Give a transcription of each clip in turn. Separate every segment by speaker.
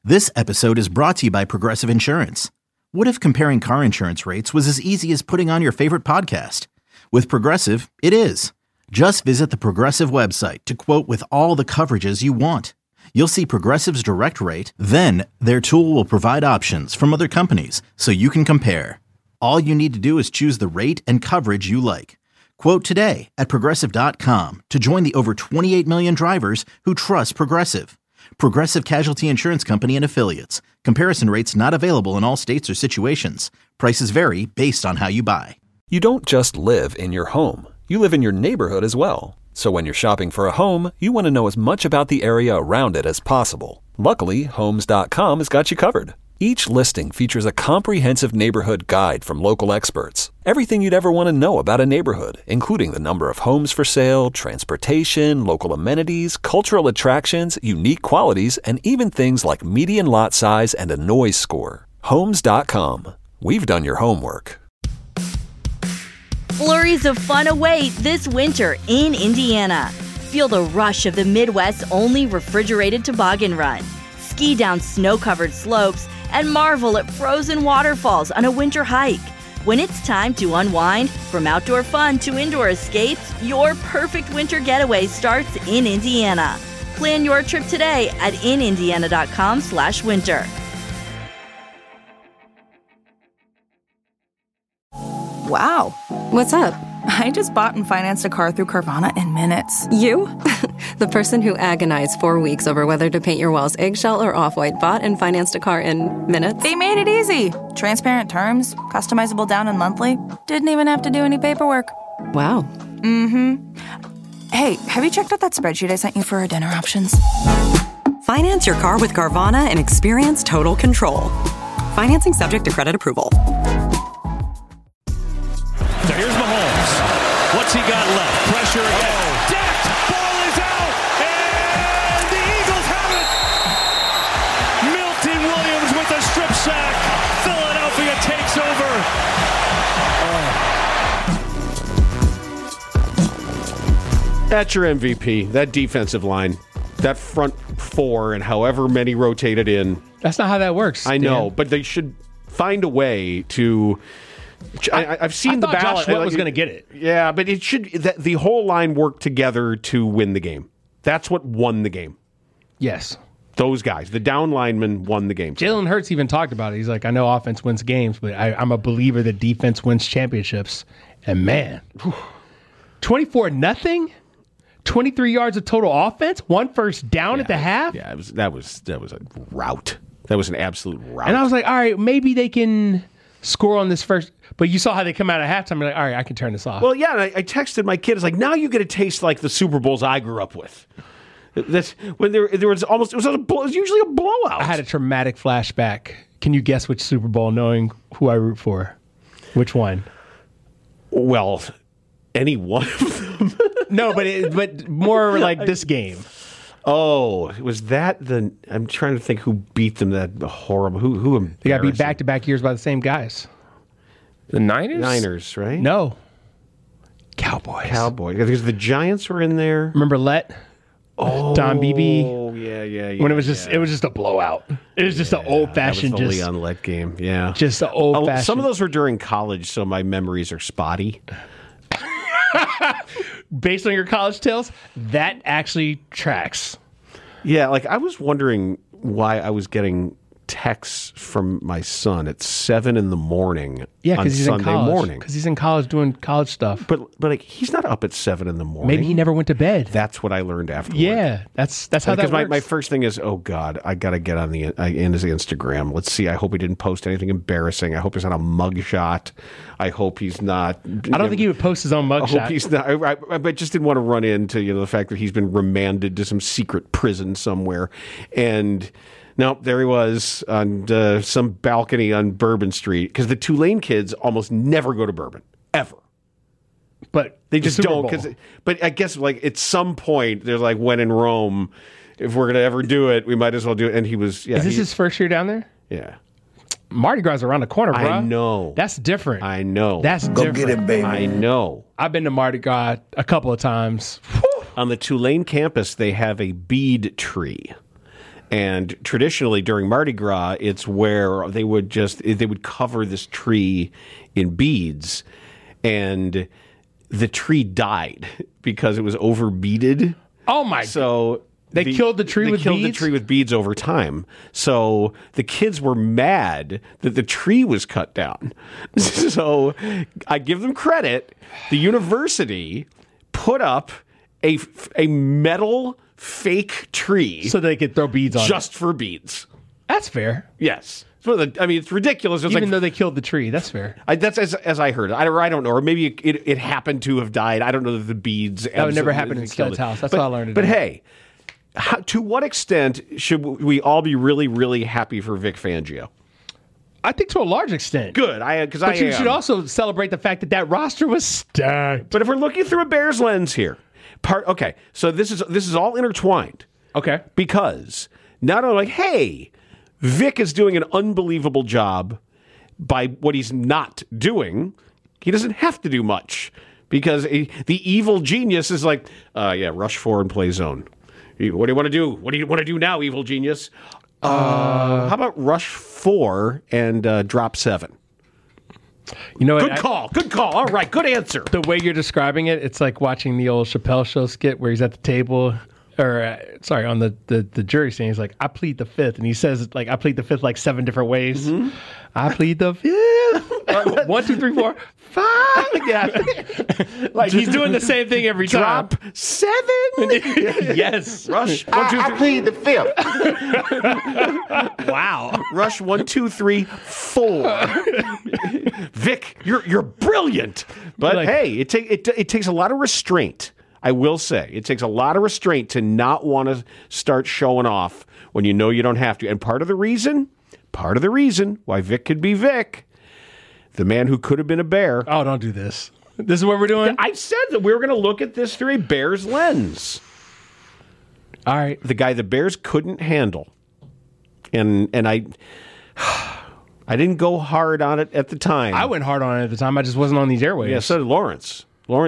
Speaker 1: This episode is brought to you by Progressive Insurance. What if comparing car insurance rates was as easy as putting on your favorite podcast? With Progressive, it is. Just visit the Progressive website to quote with all the coverages you want. You'll see Progressive's direct rate, then their tool will provide options from other companies so you can compare. All you need to do is choose the rate and coverage you like. Quote today at Progressive.com to join the over 28 million drivers who trust Progressive. Progressive Casualty Insurance Company and Affiliates. Comparison rates not available in all states or situations. Prices vary based on how you buy.
Speaker 2: You don't just live in your home. You live in your neighborhood as well. So when you're shopping for a home, you want to know as much about the area around it as possible. Luckily, Homes.com has got you covered. Each listing features a comprehensive neighborhood guide from local experts. Everything you'd ever want to know about a neighborhood, including the number of homes for sale, transportation, local amenities, cultural attractions, unique qualities, and even things like median lot size and a noise score. Homes.com. We've done your homework.
Speaker 3: Flurries of fun await this winter in Indiana. Feel the rush of the Midwest's only refrigerated toboggan run. Ski down snow-covered slopes and marvel at frozen waterfalls on a winter hike. When it's time to unwind, from outdoor fun to indoor escapes, your perfect winter getaway starts in Indiana. Plan your trip today at inindiana.com/winter.
Speaker 4: Wow.
Speaker 5: What's up?
Speaker 4: I just bought and financed a car through Carvana in minutes.
Speaker 5: You? The person who agonized 4 weeks over whether to paint your walls eggshell or off-white bought and financed a car in minutes?
Speaker 4: They made it easy. Transparent terms, customizable down and monthly. Didn't even have to do any paperwork.
Speaker 5: Wow.
Speaker 4: Mm-hmm. Hey, have you checked out that spreadsheet I sent you for our dinner options?
Speaker 6: Finance your car with Carvana and experience total control. Financing subject to credit approval.
Speaker 7: So here's Mahomes. What's he got left? Pressure again. Decked. Ball is out. And the Eagles have it. Milton Williams with a strip sack. Philadelphia takes over.
Speaker 8: That's your MVP. That defensive line. That front four and however many rotated in.
Speaker 9: That's not how that works.
Speaker 8: I know, but they should find a way to... I've seen the ballot.
Speaker 9: Josh Sweat was going to get it.
Speaker 8: Yeah, but it should. The whole line worked together to win the game. That's what won the game.
Speaker 9: Yes.
Speaker 8: Those guys, the down linemen, won the game.
Speaker 9: Jalen Hurts even talked about it. He's like, I know offense wins games, but I'm a believer that defense wins championships. And man, 24-0, 23 yards of total offense, 1 first down at the half.
Speaker 8: Yeah, that was a rout. That was an absolute rout.
Speaker 9: And I was like, all right, maybe they can score on this first. But you saw how they come out at halftime. You're like, all right, I can turn this off.
Speaker 8: Well, yeah, and I texted my kid. It's like, now you get a taste like the Super Bowls I grew up with. That's when there was almost it was usually a blowout.
Speaker 9: I had a traumatic flashback. Can you guess which Super Bowl, knowing who I root for? Which one?
Speaker 8: Well, any one of them.
Speaker 9: No, but more like this game.
Speaker 8: Oh, was that the? I'm trying to think who beat them. That horrible. Who?
Speaker 9: They got beat back-to-back years by the same guys.
Speaker 10: The Niners?
Speaker 8: Niners, right?
Speaker 9: No. Cowboys.
Speaker 8: Because the Giants were in there.
Speaker 9: Remember Let?
Speaker 8: Oh,
Speaker 9: Don Beebe.
Speaker 8: Oh, yeah.
Speaker 9: When it was just a blowout. It was just an old-fashioned.
Speaker 8: That was the Leon Let game. Yeah.
Speaker 9: Just an old-fashioned.
Speaker 8: Some of those were during college, so my memories are spotty.
Speaker 9: Based on your college tales, that actually tracks.
Speaker 8: Yeah, like I was wondering why I was getting texts from my son at 7 a.m. on
Speaker 9: he's
Speaker 8: Sunday
Speaker 9: in college.
Speaker 8: morning.
Speaker 9: Because he's in college doing college stuff.
Speaker 8: But like he's not up at 7 a.m.
Speaker 9: Maybe he never went to bed.
Speaker 8: That's what I learned afterwards.
Speaker 9: Yeah, that's how that works.
Speaker 8: Because my first thing is, oh God, I got to get on in his Instagram. Let's see. I hope he didn't post anything embarrassing. I hope he's not a mugshot. I hope he's not.
Speaker 9: I don't think he would post his own mugshot.
Speaker 8: I hope he's not. I just didn't want to run into the fact that he's been remanded to some secret prison somewhere, and. No, there he was on some balcony on Bourbon Street because the Tulane kids almost never go to Bourbon, ever.
Speaker 9: But
Speaker 8: they just don't. But I guess like at some point, they're like, when in Rome, if we're going to ever do it, we might as well do it. And he was,
Speaker 9: Is this his first year down there?
Speaker 8: Yeah.
Speaker 9: Mardi Gras is around the corner, bro.
Speaker 8: I know.
Speaker 9: That's different.
Speaker 8: I know.
Speaker 9: That's different.
Speaker 10: Go get it, baby.
Speaker 8: I know.
Speaker 9: I've been to Mardi Gras a couple of times.
Speaker 8: On the Tulane campus, they have a bead tree. And traditionally during Mardi Gras, it's where they would cover this tree in beads, and the tree died because it was overbeaded.
Speaker 9: Oh my!
Speaker 8: So
Speaker 9: they killed the tree with beads? They
Speaker 8: killed the tree with beads over time. So the kids were mad that the tree was cut down. So I give them credit. The university put up a metal fake tree
Speaker 9: so they could throw beads on
Speaker 8: just for beads.
Speaker 9: That's fair.
Speaker 8: Yes. I mean, it's ridiculous.
Speaker 9: Even though they killed the tree, that's fair.
Speaker 8: That's as I heard it. I don't know. Or maybe it happened to have died. I don't know that the beads...
Speaker 9: That would never happen in Stud's house. That's all I learned.
Speaker 8: But hey, to what extent should we all be really, really happy for Vic Fangio?
Speaker 9: I think to a large extent.
Speaker 8: Good. But
Speaker 9: you should also celebrate the fact that roster was stacked.
Speaker 8: But if we're looking through a Bears lens here, so this is all intertwined.
Speaker 9: Okay.
Speaker 8: Because not only hey, Vic is doing an unbelievable job by what he's not doing. He doesn't have to do much because the evil genius is like, rush 4 and play zone. What do you want to do? What do you want to do now, evil genius? How about rush 4 and drop 7?
Speaker 9: You know,
Speaker 8: Good call. All right, good answer.
Speaker 9: The way you're describing it, it's like watching the old Chappelle Show skit where he's at the table. On the jury stand, he's like, I plead the fifth. And he says, like, I plead the fifth like 7 different ways. Mm-hmm. I plead the fifth. 1, 2, 3, 4, 5. Yeah. Like, he's doing the same thing every time.
Speaker 8: Drop 7.
Speaker 9: Yes.
Speaker 8: Rush 1, 2, 3.
Speaker 11: I plead the fifth.
Speaker 8: Wow. Rush 1, 2, 3, 4. Vic, you're brilliant. But hey, it takes a lot of restraint. I will say, it takes a lot of restraint to not want to start showing off when you know you don't have to. And part of the reason why Vic could be Vic, the man who could have been a Bear.
Speaker 9: Oh, don't do this. This is what we're doing?
Speaker 8: I said that we were going to look at this through a Bears lens.
Speaker 9: All right.
Speaker 8: The guy the Bears couldn't handle. And I didn't go hard on it at the time.
Speaker 9: I went hard on it at the time. I just wasn't on these airwaves.
Speaker 8: Yeah, so did Lawrence,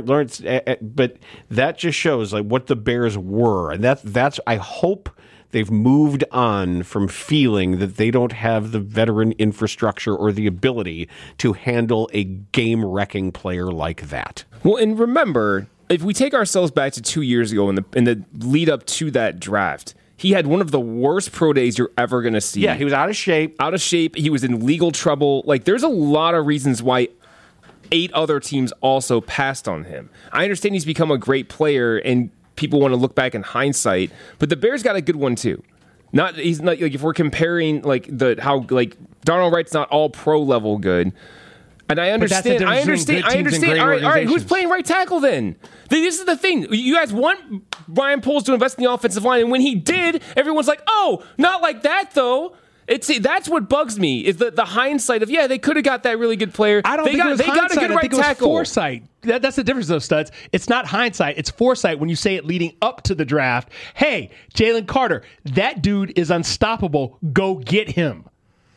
Speaker 8: but that just shows like what the Bears were, and that's. I hope they've moved on from feeling that they don't have the veteran infrastructure or the ability to handle a game-wrecking player like that.
Speaker 10: Well, and remember, if we take ourselves back to 2 years ago in the lead up to that draft, he had one of the worst pro days you're ever going to see.
Speaker 8: Yeah, he was out of shape.
Speaker 10: He was in legal trouble. Like, there's a lot of reasons why 8 other teams also passed on him. I understand he's become a great player and people want to look back in hindsight, but the Bears got a good one too. He's not like if we're comparing Darnell Wright's not all pro level good. And I understand. I understand. All right. Who's playing right tackle then? This is the thing. You guys want Ryan Poles to invest in the offensive line, and when he did, everyone's like, "Oh, not like that though." That's what bugs me is the hindsight of they could have got that really good player.
Speaker 9: I don't think it was hindsight. I think it was foresight. That's the difference, though, Studs. It's not hindsight. It's foresight when you say it leading up to the draft. Hey, Jalen Carter, that dude is unstoppable. Go get him.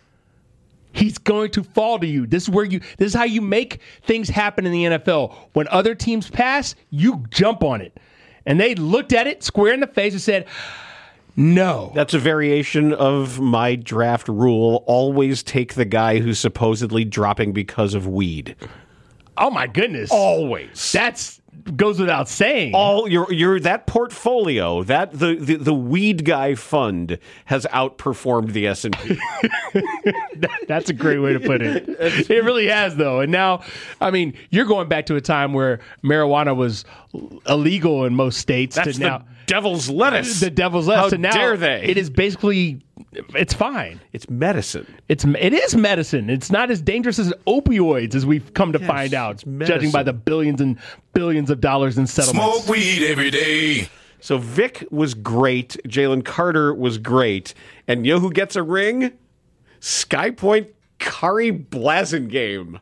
Speaker 9: He's going to fall to you. This is how you make things happen in the NFL. When other teams pass, you jump on it. And they looked at it square in the face and said, no.
Speaker 8: That's a variation of my draft rule. Always take the guy who's supposedly dropping because of weed.
Speaker 9: Oh my goodness.
Speaker 8: Always.
Speaker 9: That's goes without saying.
Speaker 8: Your that portfolio, that the weed guy fund has outperformed the S&P.
Speaker 9: That's a great way to put it. It really has, though. And now, I mean, you're going back to a time where marijuana was illegal in most states.
Speaker 8: That's the devil's lettuce.
Speaker 9: The devil's lettuce.
Speaker 8: How
Speaker 9: and now
Speaker 8: dare they?
Speaker 9: It is basically, it's fine.
Speaker 8: It's medicine.
Speaker 9: It is medicine. It's not as dangerous as opioids, as we've come to find out, judging by the billions and billions of dollars in settlements.
Speaker 12: Smoke weed every day.
Speaker 8: So Vic was great. Jalen Carter was great. And you know who gets a ring? Sky Point Kari Blasingame.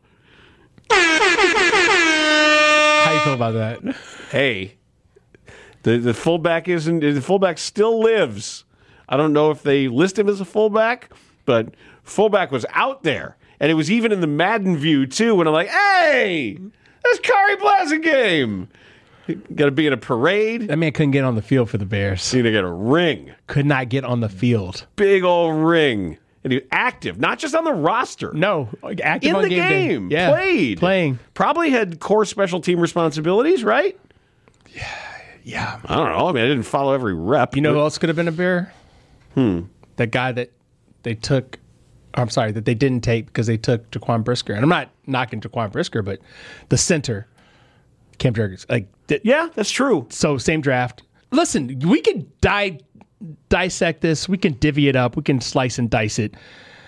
Speaker 9: How you feel about that?
Speaker 8: Hey, the fullback still lives. I don't know if they list him as a fullback, but fullback was out there. And it was even in the Madden view, too, when I'm like, hey, that's Kari Blasingame. Got to be in a parade.
Speaker 9: That man couldn't get on the field for the Bears.
Speaker 8: He's going to get a ring.
Speaker 9: Could not get on the field.
Speaker 8: Big old ring. And he was active, not just on the roster.
Speaker 9: No, active
Speaker 8: in
Speaker 9: on
Speaker 8: the game.
Speaker 9: Yeah.
Speaker 8: Playing. Probably had core special team responsibilities, right?
Speaker 9: Yeah.
Speaker 8: I don't know. I mean, I didn't follow every rep.
Speaker 9: You know who else could have been a Bear? That guy that they took. I'm sorry, that they didn't take because they took Jaquan Brisker. And I'm not knocking Jaquan Brisker, but the center, Cam Jurgens.
Speaker 8: Yeah, that's true.
Speaker 9: So same draft. Listen, we can dissect this. We can divvy it up. We can slice and dice it.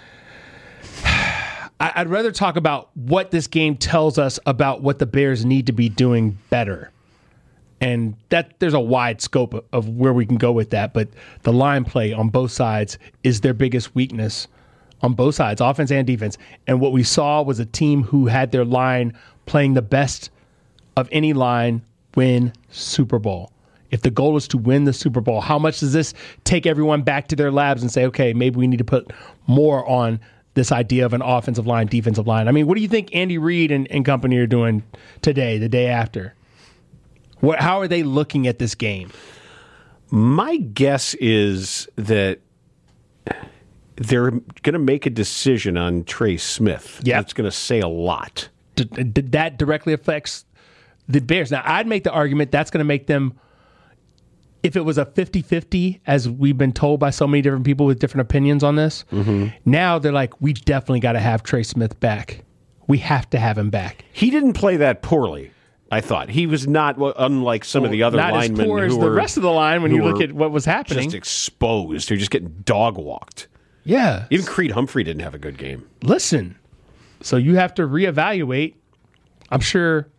Speaker 9: I'd rather talk about what this game tells us about what the Bears need to be doing better. And that there's a wide scope of where we can go with that. But the line play on both sides is their biggest weakness on both sides, offense and defense. And what we saw was a team who had their line playing the best of any line win Super Bowl. If the goal is to win the Super Bowl, how much does this take everyone back to their labs and say, okay, maybe we need to put more on this idea of an offensive line, defensive line? I mean, what do you think Andy Reid and company are doing today, the day after? How are they looking at this game?
Speaker 8: My guess is that they're going to make a decision on Trey Smith.
Speaker 9: Yeah,
Speaker 8: that's going to say a lot.
Speaker 9: That directly affects the Bears. Now, I'd make the argument that's going to make them, if it was a 50-50, as we've been told by so many different people with different opinions on this, now they're like, we definitely got to have Trey Smith back. We have to have him back.
Speaker 8: He didn't play that poorly, I thought. He was not, unlike some of the other linemen.
Speaker 9: Not as poor as the rest of the line when you look at what was happening.
Speaker 8: Just exposed. They're just getting dog-walked.
Speaker 9: Yeah.
Speaker 8: Even Creed Humphrey didn't have a good game.
Speaker 9: Listen, so you have to reevaluate. I'm sure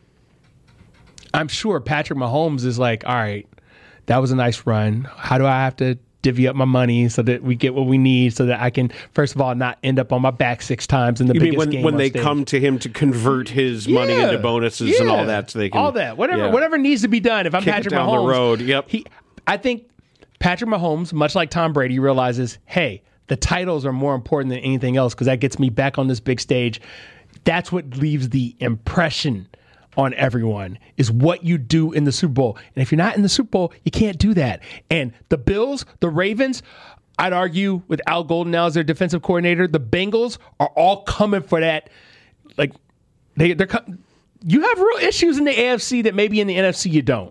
Speaker 9: Patrick Mahomes is like, all right, that was a nice run. How do I have to divvy up my money so that we get what we need so that I can, first of all, not end up on my back 6 times in the biggest game
Speaker 8: when they
Speaker 9: stage.
Speaker 8: come to him to convert his money into bonuses and all that, so they can
Speaker 9: all that whatever needs to be done. If I'm
Speaker 8: kick
Speaker 9: Patrick
Speaker 8: it down
Speaker 9: Mahomes,
Speaker 8: the road. Yep.
Speaker 9: I think Patrick Mahomes, much like Tom Brady, realizes, hey, the titles are more important than anything else because that gets me back on this big stage. That's what leaves the impression on everyone, is what you do in the Super Bowl. And if you're not in the Super Bowl, you can't do that. And the Bills, the Ravens, I'd argue with Al Golden now as their defensive coordinator, the Bengals are all coming for that. Like, you have real issues in the AFC that maybe in the NFC you don't.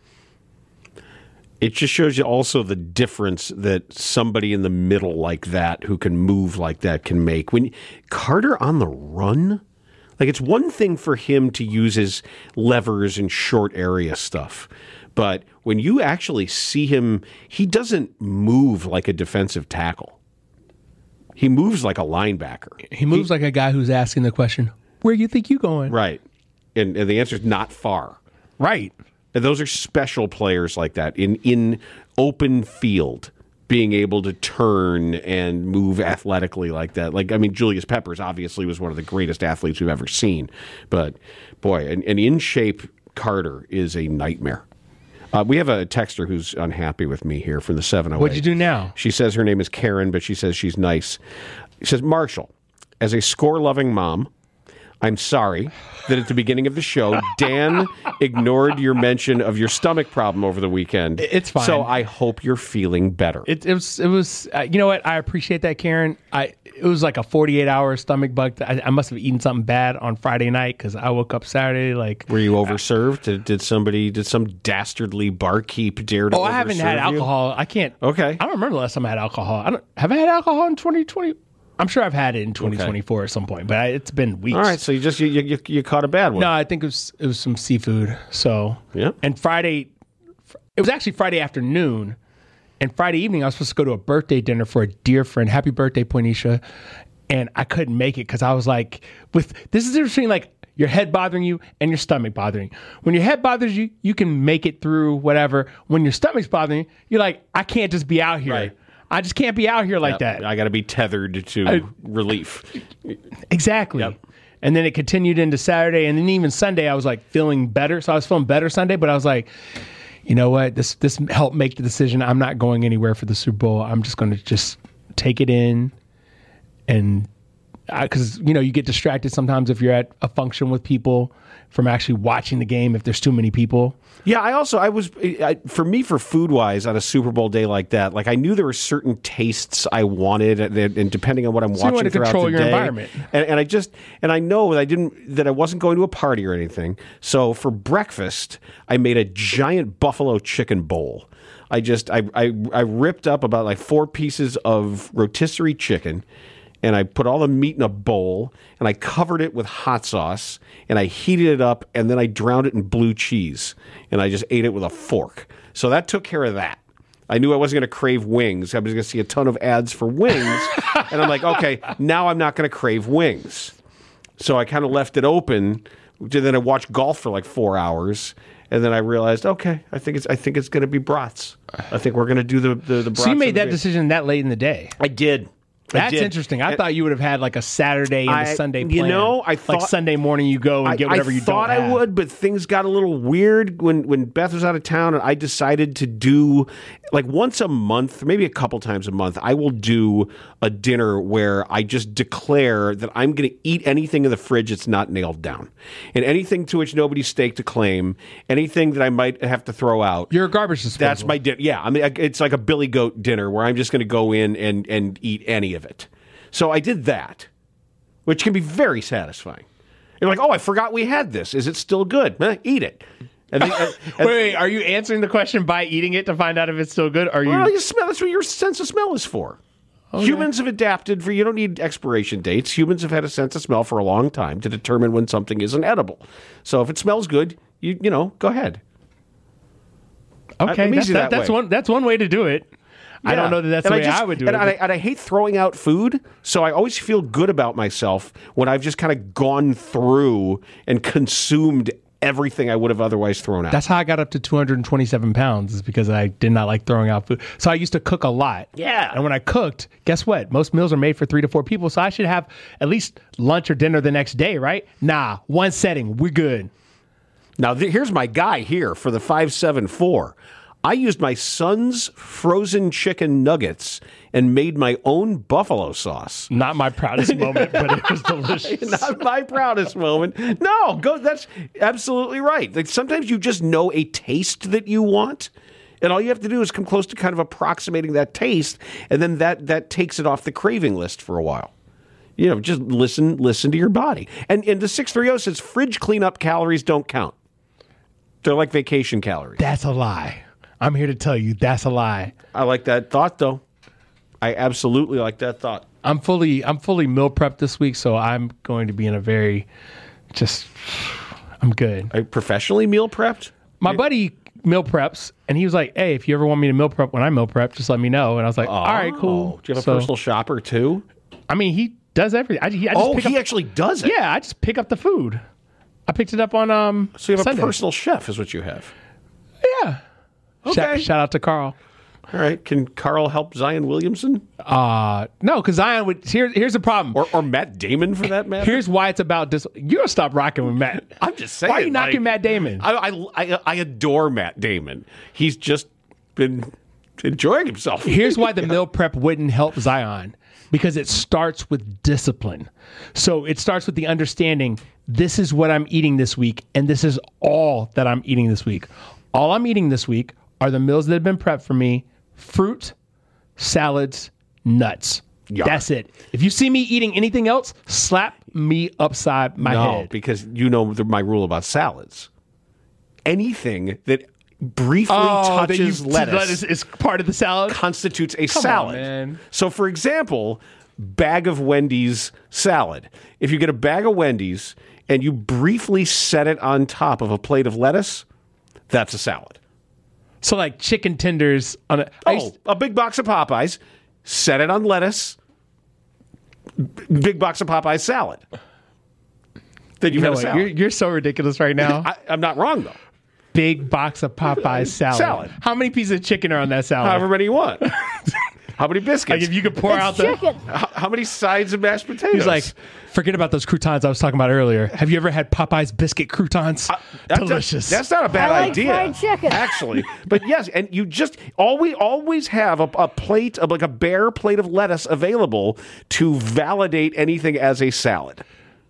Speaker 8: It just shows you also the difference that somebody in the middle like that, who can move like that, can make. When Carter on the run, like, it's one thing for him to use his levers and short area stuff, but when you actually see him, he doesn't move like a defensive tackle. He moves like a linebacker.
Speaker 9: He moves like a guy who's asking the question, where you think you going?
Speaker 8: Right. And the answer is not far.
Speaker 9: Right.
Speaker 8: And those are special players like that in open field, being able to turn and move athletically like that. Like, I mean, Julius Peppers obviously was one of the greatest athletes we've ever seen. But, boy, an in-shape Carter is a nightmare. We have a texter who's unhappy with me here from the 708.
Speaker 9: What'd you do now?
Speaker 8: She says her name is Karen, but she says she's nice. She says, Marshall, as a score-loving mom, I'm sorry that at the beginning of the show, Dan ignored your mention of your stomach problem over the weekend.
Speaker 9: It's fine.
Speaker 8: So I hope you're feeling better.
Speaker 9: It was you know what? I appreciate that, Karen. It was like a 48-hour stomach bug. I must have eaten something bad on Friday night because I woke up Saturday like.
Speaker 8: Were you overserved? Did some dastardly barkeep dare to?
Speaker 9: Oh, I haven't had alcohol. I can't.
Speaker 8: Okay.
Speaker 9: I don't remember the last time I had alcohol. Have I had alcohol in 2020? I'm sure I've had it in 2024 at some point, but it's been weeks.
Speaker 8: All right, so you caught a bad one.
Speaker 9: No, I think it was some seafood. So
Speaker 8: yeah,
Speaker 9: and Friday, it was actually Friday afternoon, and Friday evening I was supposed to go to a birthday dinner for a dear friend. Happy birthday, Poinisha, and I couldn't make it because I was like, this is the difference between like your head bothering you and your stomach bothering you. When your head bothers you, you can make it through whatever. When your stomach's bothering you, you're like, I can't just be out here.
Speaker 8: Right.
Speaker 9: I just can't be out here like that.
Speaker 8: I got to be tethered to relief.
Speaker 9: Exactly.
Speaker 8: Yep.
Speaker 9: And then it continued into Saturday, and then even Sunday I was like feeling better. So I was feeling better Sunday, but I was like, you know what? This helped make the decision. I'm not going anywhere for the Super Bowl. I'm just going to just take it in, and because you get distracted sometimes if you're at a function with people from actually watching the game if there's too many people.
Speaker 8: Yeah, for me, for food-wise, on a Super Bowl day like that, like I knew there were certain tastes I wanted, and depending on what I'm watching
Speaker 9: you want to
Speaker 8: throughout
Speaker 9: control
Speaker 8: the
Speaker 9: your
Speaker 8: day,
Speaker 9: environment.
Speaker 8: And I know that I wasn't going to a party or anything. So for breakfast, I made a giant buffalo chicken bowl. I ripped up about like 4 pieces of rotisserie chicken, and I put all the meat in a bowl, and I covered it with hot sauce, and I heated it up, and then I drowned it in blue cheese, and I just ate it with a fork. So that took care of that. I knew I wasn't going to crave wings. I was going to see a ton of ads for wings, and I'm like, okay, now I'm not going to crave wings. So I kind of left it open. Then I watched golf for like 4 hours, and then I realized, okay, I think it's going to be brats. I think we're going to do the brats.
Speaker 9: So you made that decision that late in the day?
Speaker 8: I did.
Speaker 9: That's interesting. I thought you would have had like a Saturday and a Sunday plan.
Speaker 8: I thought
Speaker 9: like Sunday morning you go and get whatever you don't have.
Speaker 8: I thought I would, but things got a little weird when Beth was out of town, and I decided to do like once a month, maybe a couple times a month, I will do a dinner where I just declare that I'm going to eat anything in the fridge that's not nailed down, and anything to which nobody's staked a claim, anything that I might have to throw out.
Speaker 9: You're a garbage disposal.
Speaker 8: That's my dinner. Yeah, I mean, it's like a Billy Goat dinner where I'm just going to go in and eat any of it. So I did that, which can be very satisfying. You're like, oh, I forgot we had this. Is it still good? Eat it.
Speaker 9: Wait, are you answering the question by eating it to find out if it's still good?
Speaker 8: Well, you smell. That's what your sense of smell is for. Okay. Humans have adapted you don't need expiration dates. Humans have had a sense of smell for a long time to determine when something isn't edible. So if it smells good, you go ahead.
Speaker 9: Okay, that's one way to do it. Yeah. I don't know that that's the way I would do it.
Speaker 8: And I hate throwing out food, so I always feel good about myself when I've just kind of gone through and consumed everything I would have otherwise thrown out.
Speaker 9: That's how I got up to 227 pounds, is because I did not like throwing out food. So I used to cook a lot.
Speaker 8: Yeah.
Speaker 9: And when I cooked, guess what? Most meals are made for 3 to 4 people, so I should have at least lunch or dinner the next day, right? Nah, one setting. We're good.
Speaker 8: Now, here's my guy here for the 574. I used my son's frozen chicken nuggets and made my own buffalo sauce.
Speaker 9: Not my proudest moment, but it was delicious.
Speaker 8: Not my proudest moment. No, that's absolutely right. Like sometimes you just know a taste that you want, and all you have to do is come close to kind of approximating that taste, and then that takes it off the craving list for a while. Just listen to your body. And the 630 says fridge cleanup calories don't count. They're like vacation calories.
Speaker 9: That's a lie. I'm here to tell you that's a lie.
Speaker 8: I like that thought, though. I absolutely like that thought.
Speaker 9: I'm fully meal prepped this week, so I'm going to be in a very I'm good.
Speaker 8: Are you professionally meal prepped?
Speaker 9: My buddy meal preps, and he was like, hey, if you ever want me to meal prep when I meal prep, just let me know. And I was like, all right, cool.
Speaker 8: Do you have a personal shopper, too?
Speaker 9: I mean, he does everything.
Speaker 8: He actually does it?
Speaker 9: Yeah, I just pick up the food. I picked it up on
Speaker 8: So you have
Speaker 9: Sunday.
Speaker 8: A personal chef is what you have?
Speaker 9: Yeah.
Speaker 8: Okay.
Speaker 9: Shout out to Carl.
Speaker 8: All right. Can Carl help Zion Williamson?
Speaker 9: No, because Zion would. Here's the problem.
Speaker 8: Or Matt Damon, for that matter.
Speaker 9: Here's why it's about this. You're going to stop rocking with Matt.
Speaker 8: I'm just saying.
Speaker 9: Why are you knocking Matt Damon?
Speaker 8: I adore Matt Damon. He's just been enjoying himself.
Speaker 9: Here's why the meal prep wouldn't help Zion. Because it starts with discipline. So it starts with the understanding, this is what I'm eating this week, and this is all that I'm eating this week. All I'm eating this week are the meals that have been prepped for me: fruit, salads, nuts.
Speaker 8: Yeah.
Speaker 9: That's it. If you see me eating anything else, slap me upside my head.
Speaker 8: No, because my rule about salads. Anything that briefly touches lettuce
Speaker 9: is part of the salad,
Speaker 8: constitutes a salad.
Speaker 9: On, man.
Speaker 8: So, for example, bag of Wendy's salad. If you get a bag of Wendy's and you briefly set it on top of a plate of lettuce, that's a salad.
Speaker 9: So like chicken tenders on
Speaker 8: a big box of Popeyes, set it on lettuce, big box of Popeyes salad. Then you've had a salad.
Speaker 9: You're so ridiculous right now.
Speaker 8: I'm not wrong, though.
Speaker 9: Big box of Popeyes salad. How many pieces of chicken are on that salad?
Speaker 8: However many you want. How many biscuits?
Speaker 9: Like if you could pour out the...
Speaker 8: How many sides of mashed potatoes?
Speaker 9: He's like, forget about those croutons I was talking about earlier. Have you ever had Popeye's biscuit croutons? Delicious.
Speaker 8: That's not a bad idea.
Speaker 11: Fried chicken.
Speaker 8: Actually. But yes, and you just always have a plate of like a bare plate of lettuce available to validate anything as a salad.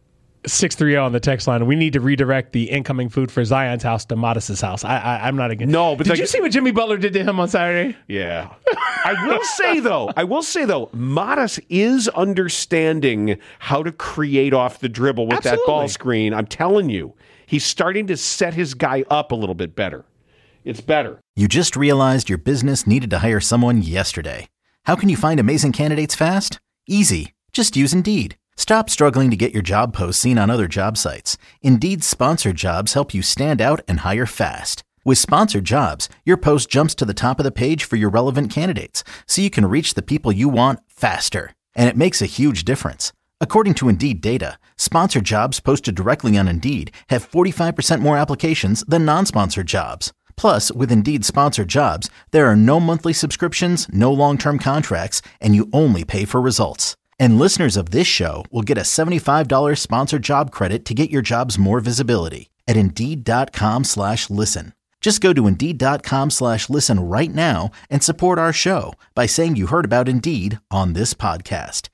Speaker 9: 630 on the text line. We need to redirect the incoming food for Zion's house to Modest's house. I'm not against.
Speaker 8: No, but
Speaker 9: did you see what Jimmy Butler did to him on Saturday?
Speaker 8: Yeah. I will say though, Modest is understanding how to create off the dribble with that ball screen. I'm telling you, he's starting to set his guy up a little bit better. It's better.
Speaker 1: You just realized your business needed to hire someone yesterday. How can you find amazing candidates fast? Easy. Just use Indeed. Stop struggling to get your job posts seen on other job sites. Indeed's sponsored jobs help you stand out and hire fast. With sponsored jobs, your post jumps to the top of the page for your relevant candidates, so you can reach the people you want faster. And it makes a huge difference. According to Indeed data, sponsored jobs posted directly on Indeed have 45% more applications than non-sponsored jobs. Plus, with Indeed sponsored jobs, there are no monthly subscriptions, no long-term contracts, and you only pay for results. And listeners of this show will get a $75 sponsored job credit to get your jobs more visibility at Indeed.com/listen. Just go to Indeed.com/listen right now and support our show by saying you heard about Indeed on this podcast.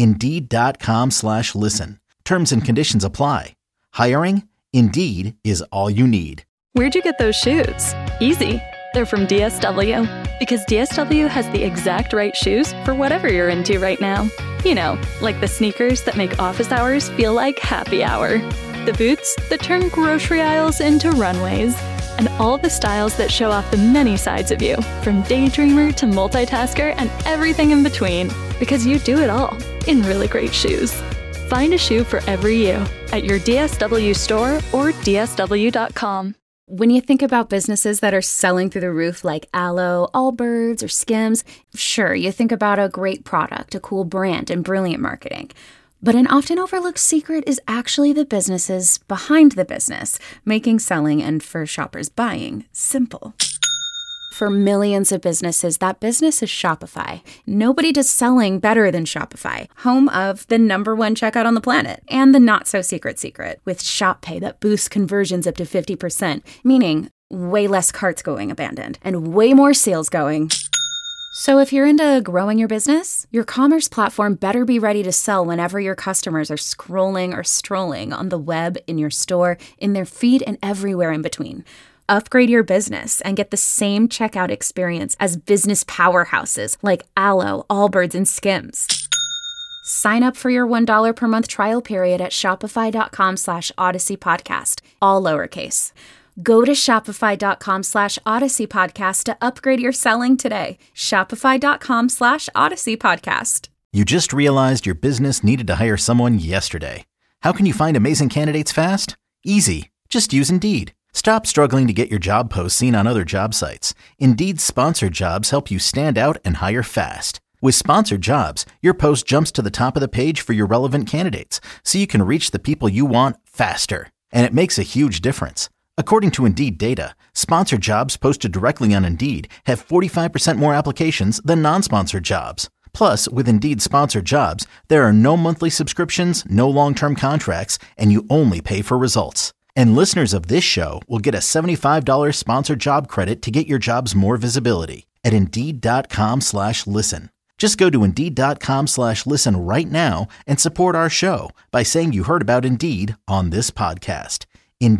Speaker 1: Indeed.com/listen. Terms and conditions apply. Hiring? Indeed is all you need.
Speaker 12: Where'd you get those shoes? Easy. They're from DSW. Because DSW has the exact right shoes for whatever you're into right now. You know, like the sneakers that make office hours feel like happy hour. The boots that turn grocery aisles into runways. And all the styles that show off the many sides of you, from daydreamer to multitasker and everything in between. Because you do it all in really great shoes. Find a shoe for every you at your DSW store or DSW.com.
Speaker 13: When you think about businesses that are selling through the roof like Aloe, Allbirds, or Skims, sure, you think about a great product, a cool brand, and brilliant marketing. But an often overlooked secret is actually the businesses behind the business, making selling and, for shoppers, buying simple. For millions of businesses, that business is Shopify. Nobody does selling better than Shopify, home of the #1 checkout on the planet, and the not-so-secret secret, with Shop Pay that boosts conversions up to 50%, meaning way less carts going abandoned, and way more sales going. So if you're into growing your business, your commerce platform better be ready to sell whenever your customers are scrolling or strolling on the web, in your store, in their feed, and everywhere in between. Upgrade your business and get the same checkout experience as business powerhouses like Aloe, Allbirds, and Skims. Sign up for your $1 per month trial period at shopify.com/Odyssey Podcast, all lowercase. Go to shopify.com/Odyssey Podcast to upgrade your selling today. Shopify.com/Odyssey Podcast.
Speaker 1: You just realized your business needed to hire someone yesterday. How can you find amazing candidates fast? Easy. Just use Indeed. Stop struggling to get your job posts seen on other job sites. Indeed's sponsored jobs help you stand out and hire fast. With sponsored jobs, your post jumps to the top of the page for your relevant candidates, so you can reach the people you want faster. And it makes a huge difference. According to Indeed data, sponsored jobs posted directly on Indeed have 45% more applications than non-sponsored jobs. Plus, with Indeed sponsored jobs, there are no monthly subscriptions, no long-term contracts, and you only pay for results. And listeners of this show will get a $75 sponsored job credit to get your jobs more visibility at Indeed.com/listen. Just go to Indeed.com/listen right now and support our show by saying you heard about Indeed on this podcast.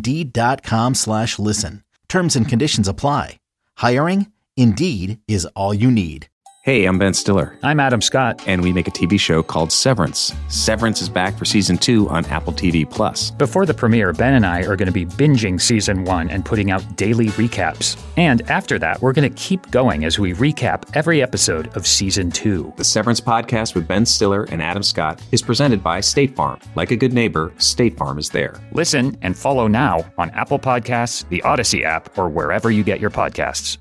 Speaker 1: Indeed.com/listen. Terms and conditions apply. Hiring? Indeed is all you need.
Speaker 14: Hey, I'm Ben Stiller.
Speaker 15: I'm Adam Scott.
Speaker 14: And we make a TV show called Severance. Severance is back for season 2 on Apple TV+.
Speaker 15: Before the premiere, Ben and I are going to be binging season 1 and putting out daily recaps. And after that, we're going to keep going as we recap every episode of season 2.
Speaker 14: The Severance podcast with Ben Stiller and Adam Scott is presented by State Farm. Like a good neighbor, State Farm is there.
Speaker 15: Listen and follow now on Apple Podcasts, the Odyssey app, or wherever you get your podcasts.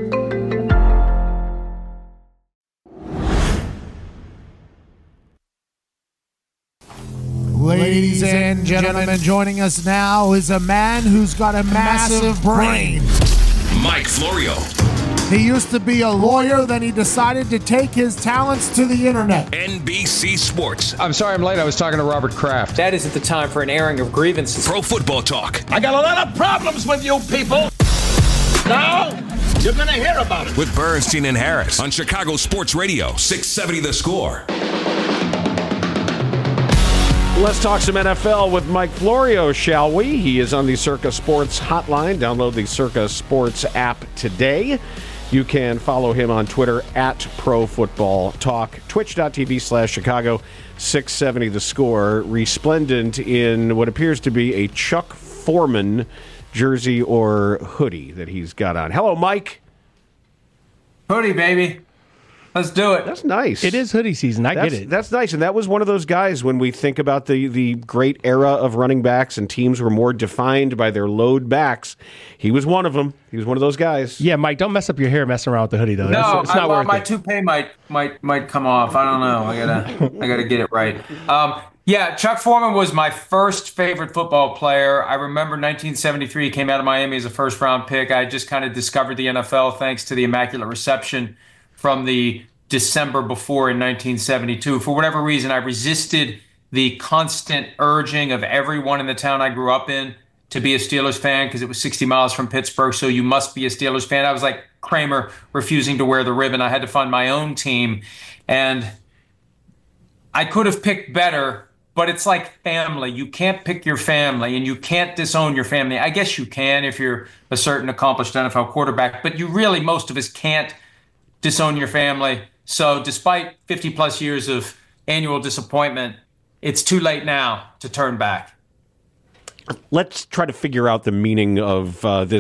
Speaker 16: Ladies and gentlemen, joining us now is a man who's got a massive brain.
Speaker 17: Mike Florio.
Speaker 16: He used to be a lawyer, then he decided to take his talents to the internet.
Speaker 11: NBC Sports.
Speaker 17: I'm sorry I'm late. I was talking to Robert Kraft.
Speaker 18: That isn't the time for an airing of grievances.
Speaker 11: Pro Football Talk.
Speaker 19: I got a lot of problems with you people. Now, you're going to hear about it.
Speaker 11: With Bernstein and Harris on Chicago Sports Radio, 670 The Score.
Speaker 8: Let's talk some NFL with Mike Florio, shall we? He is on the Circa Sports hotline. Download the Circa Sports app today. You can follow him on Twitter at Pro Football Talk, twitch.tv/Chicago 670 The Score, resplendent in what appears to be a Chuck Foreman jersey or hoodie that he's got on. Hello, Mike.
Speaker 20: Hoodie, baby. Let's do it.
Speaker 8: That's nice.
Speaker 9: It is hoodie season. I get it.
Speaker 8: That's nice. And that was one of those guys when we think about the great era of running backs and teams were more defined by their load backs. He was one of them. He was one of those guys.
Speaker 9: Yeah, Mike, don't mess up your hair messing around with the hoodie, though.
Speaker 20: No,
Speaker 9: it's not worth
Speaker 20: my
Speaker 9: it.
Speaker 20: toupee might come off. I don't know. I gotta get it right. Yeah, Chuck Foreman was my first favorite football player. I remember 1973, he came out of Miami as a first-round pick. I just kind of discovered the NFL thanks to the Immaculate Reception from the December before in 1972. For whatever reason, I resisted the constant urging of everyone in the town I grew up in to be a Steelers fan because it was 60 miles from Pittsburgh, so you must be a Steelers fan. I was like Kramer refusing to wear the ribbon. I had to find my own team, and I could have picked better, but it's like family. You can't pick your family, and you can't disown your family. I guess you can if you're a certain accomplished NFL quarterback, but you really, most of us can't disown your family. So despite 50-plus years of annual disappointment, it's too late now to turn back.
Speaker 8: Let's try to figure out the meaning of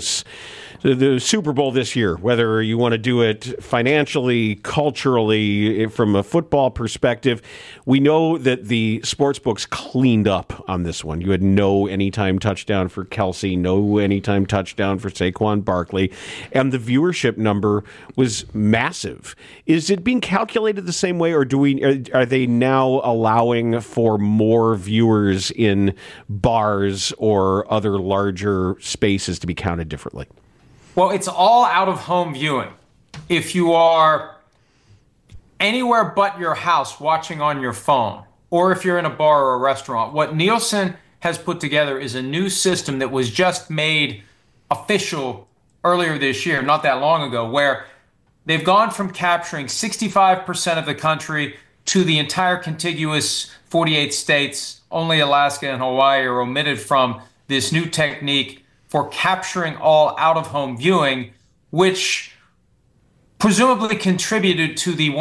Speaker 8: the Super Bowl this year, whether you want to do it financially, culturally, from a football perspective. We know that the sportsbooks cleaned up on this one. You had no anytime touchdown for Kelsey, no anytime touchdown for Saquon Barkley, and the viewership number was massive. Is it being calculated the same way, or are they now allowing for more viewers in bars or other larger spaces to be counted differently?
Speaker 20: Well, it's all out-of-home viewing. If you are anywhere but your house watching on your phone, or if you're in a bar or a restaurant, what Nielsen has put together is a new system that was just made official earlier this year, not that long ago, where they've gone from capturing 65% of the country to the entire contiguous 48 states. Only Alaska and Hawaii are omitted from this new technique for capturing all out-of-home viewing, which presumably contributed to the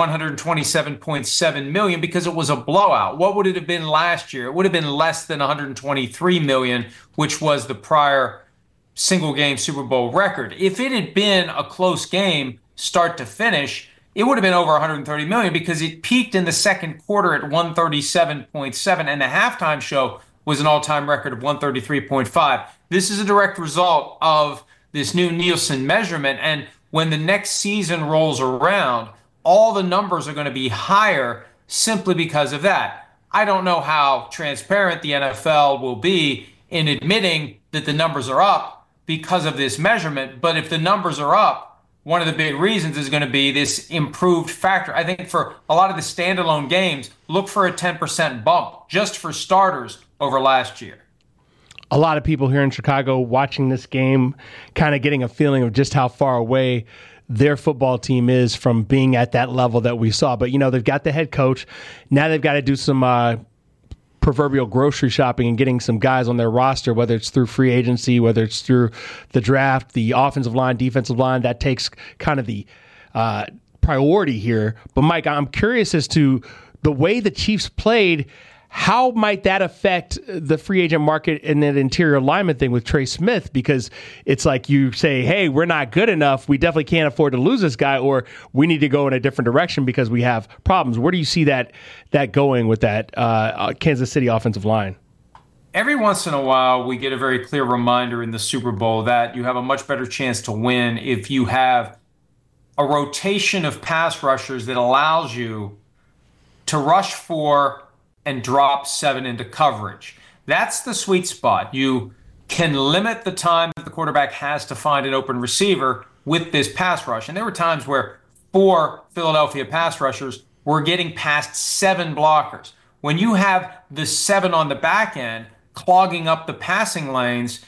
Speaker 20: 127.7 million because it was a blowout. What would it have been last year? It would have been less than 123 million, which was the prior single-game Super Bowl record. If it had been a close game, start to finish, it would have been over 130 million because it peaked in the second quarter at 137.7, and the halftime show was an all-time record of 133.5. This is a direct result of this new Nielsen measurement, and when the next season rolls around, all the numbers are going to be higher simply because of that. I don't know how transparent the NFL will be in admitting that the numbers are up because of this measurement, but if the numbers are up, one of the big reasons is going to be this improved factor. I think for a lot of the standalone games, look for a 10% bump just for starters over last year.
Speaker 9: A lot of people here in Chicago watching this game, kind of getting a feeling of just how far away their football team is from being at that level that we saw. But, they've got the head coach. Now they've got to do some proverbial grocery shopping and getting some guys on their roster, whether it's through free agency, whether it's through the draft, the offensive line, defensive line. That takes kind of the priority here. But, Mike, I'm curious as to the way the Chiefs played. How might that affect the free agent market and that interior alignment thing with Trey Smith? Because it's like you say, hey, we're not good enough. We definitely can't afford to lose this guy, or we need to go in a different direction because we have problems. Where do you see that going with that Kansas City offensive line?
Speaker 20: Every once in a while, we get a very clear reminder in the Super Bowl that you have a much better chance to win if you have a rotation of pass rushers that allows you to rush for and drop 7 into coverage. That's the sweet spot. You can limit the time that the quarterback has to find an open receiver with this pass rush. And there were times where 4 Philadelphia pass rushers were getting past 7 blockers. When you have the 7 on the back end clogging up the passing lanes,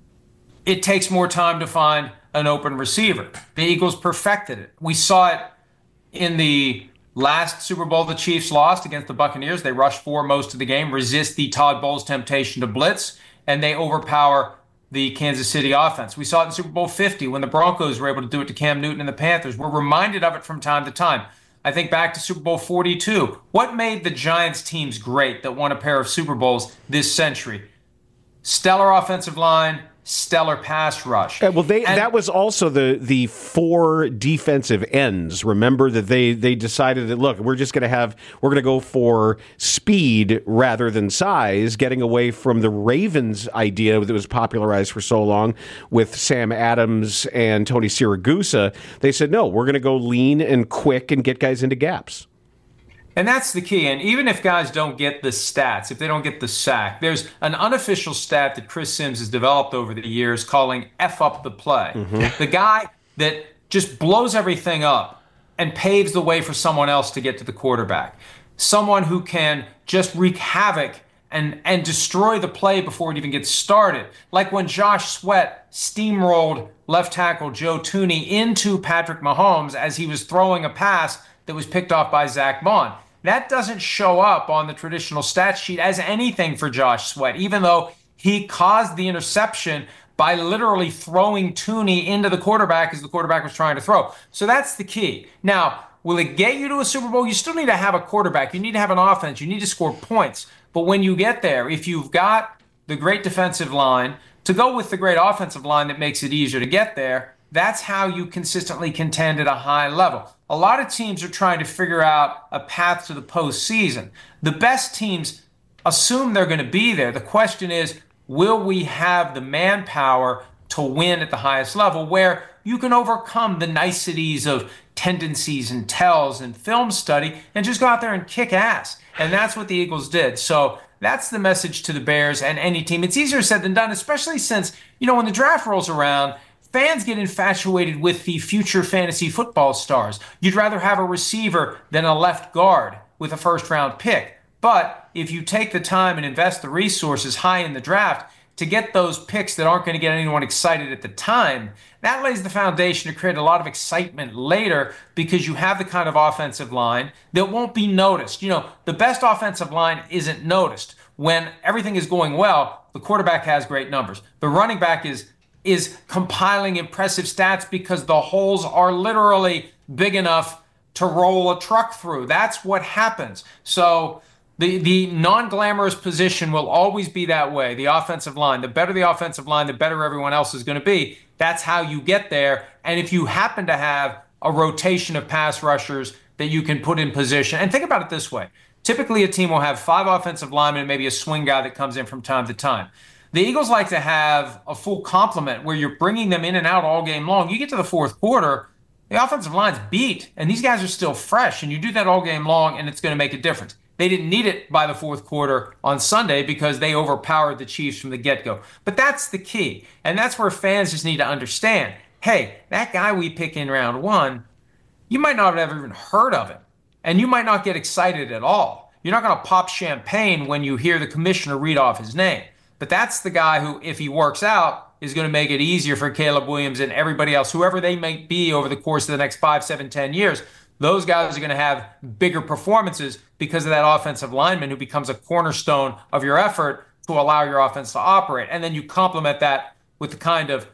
Speaker 20: it takes more time to find an open receiver. The Eagles perfected it. We saw it in the last Super Bowl the Chiefs lost against the Buccaneers. They rush 4 most of the game, resist the Todd Bowles temptation to blitz, and they overpower the Kansas City offense. We saw it in Super Bowl 50 when the Broncos were able to do it to Cam Newton and the Panthers. We're reminded of it from time to time. I think back to Super Bowl 42. What made the Giants teams great that won a pair of Super Bowls this century? Stellar offensive line, stellar pass rush.
Speaker 8: That was also the 4 defensive ends. Remember that they decided that, look, we're going to go for speed rather than size, getting away from the Ravens idea that was popularized for so long with Sam Adams and Tony Siragusa. They said, no, we're going to go lean and quick and get guys into gaps.
Speaker 20: And that's the key. And even if guys don't get the stats, if they don't get the sack, there's an unofficial stat that Chris Sims has developed over the years calling F up the play. Mm-hmm. The guy that just blows everything up and paves the way for someone else to get to the quarterback. Someone who can just wreak havoc and destroy the play before it even gets started. Like when Josh Sweat steamrolled left tackle Joe Thuney into Patrick Mahomes as he was throwing a pass that was picked off by Zach Bond. That doesn't show up on the traditional stat sheet as anything for Josh Sweat, even though he caused the interception by literally throwing Thuney into the quarterback as the quarterback was trying to throw. So that's the key. Now, will it get you to a Super Bowl? You still need to have a quarterback. You need to have an offense. You need to score points. But when you get there, if you've got the great defensive line to go with the great offensive line that makes it easier to get there, that's how you consistently contend at a high level. A lot of teams are trying to figure out a path to the postseason. The best teams assume they're going to be there. The question is, will we have the manpower to win at the highest level where you can overcome the niceties of tendencies and tells and film study and just go out there and kick ass? And that's what the Eagles did. So that's the message to the Bears and any team. It's easier said than done, especially since, when the draft rolls around, fans get infatuated with the future fantasy football stars. You'd rather have a receiver than a left guard with a first-round pick. But if you take the time and invest the resources high in the draft to get those picks that aren't going to get anyone excited at the time, that lays the foundation to create a lot of excitement later because you have the kind of offensive line that won't be noticed. The best offensive line isn't noticed. When everything is going well, the quarterback has great numbers. The running back is compiling impressive stats because the holes are literally big enough to roll a truck through. That's what happens. So the non-glamorous position will always be that way. The offensive line, the better the offensive line, the better everyone else is going to be. That's how you get there. And if you happen to have a rotation of pass rushers that you can put in position, and think about it this way. Typically a team will have 5 offensive linemen and maybe a swing guy that comes in from time to time. The Eagles like to have a full complement where you're bringing them in and out all game long. You get to the fourth quarter, the offensive line's beat, and these guys are still fresh, and you do that all game long, and it's going to make a difference. They didn't need it by the fourth quarter on Sunday because they overpowered the Chiefs from the get-go. But that's the key, and that's where fans just need to understand, hey, that guy we pick in round 1, you might not have ever even heard of him, and you might not get excited at all. You're not going to pop champagne when you hear the commissioner read off his name. But that's the guy who, if he works out, is going to make it easier for Caleb Williams and everybody else, whoever they might be over the course of the next 5, 7, 10 years. Those guys are going to have bigger performances because of that offensive lineman who becomes a cornerstone of your effort to allow your offense to operate. And then you complement that with the kind of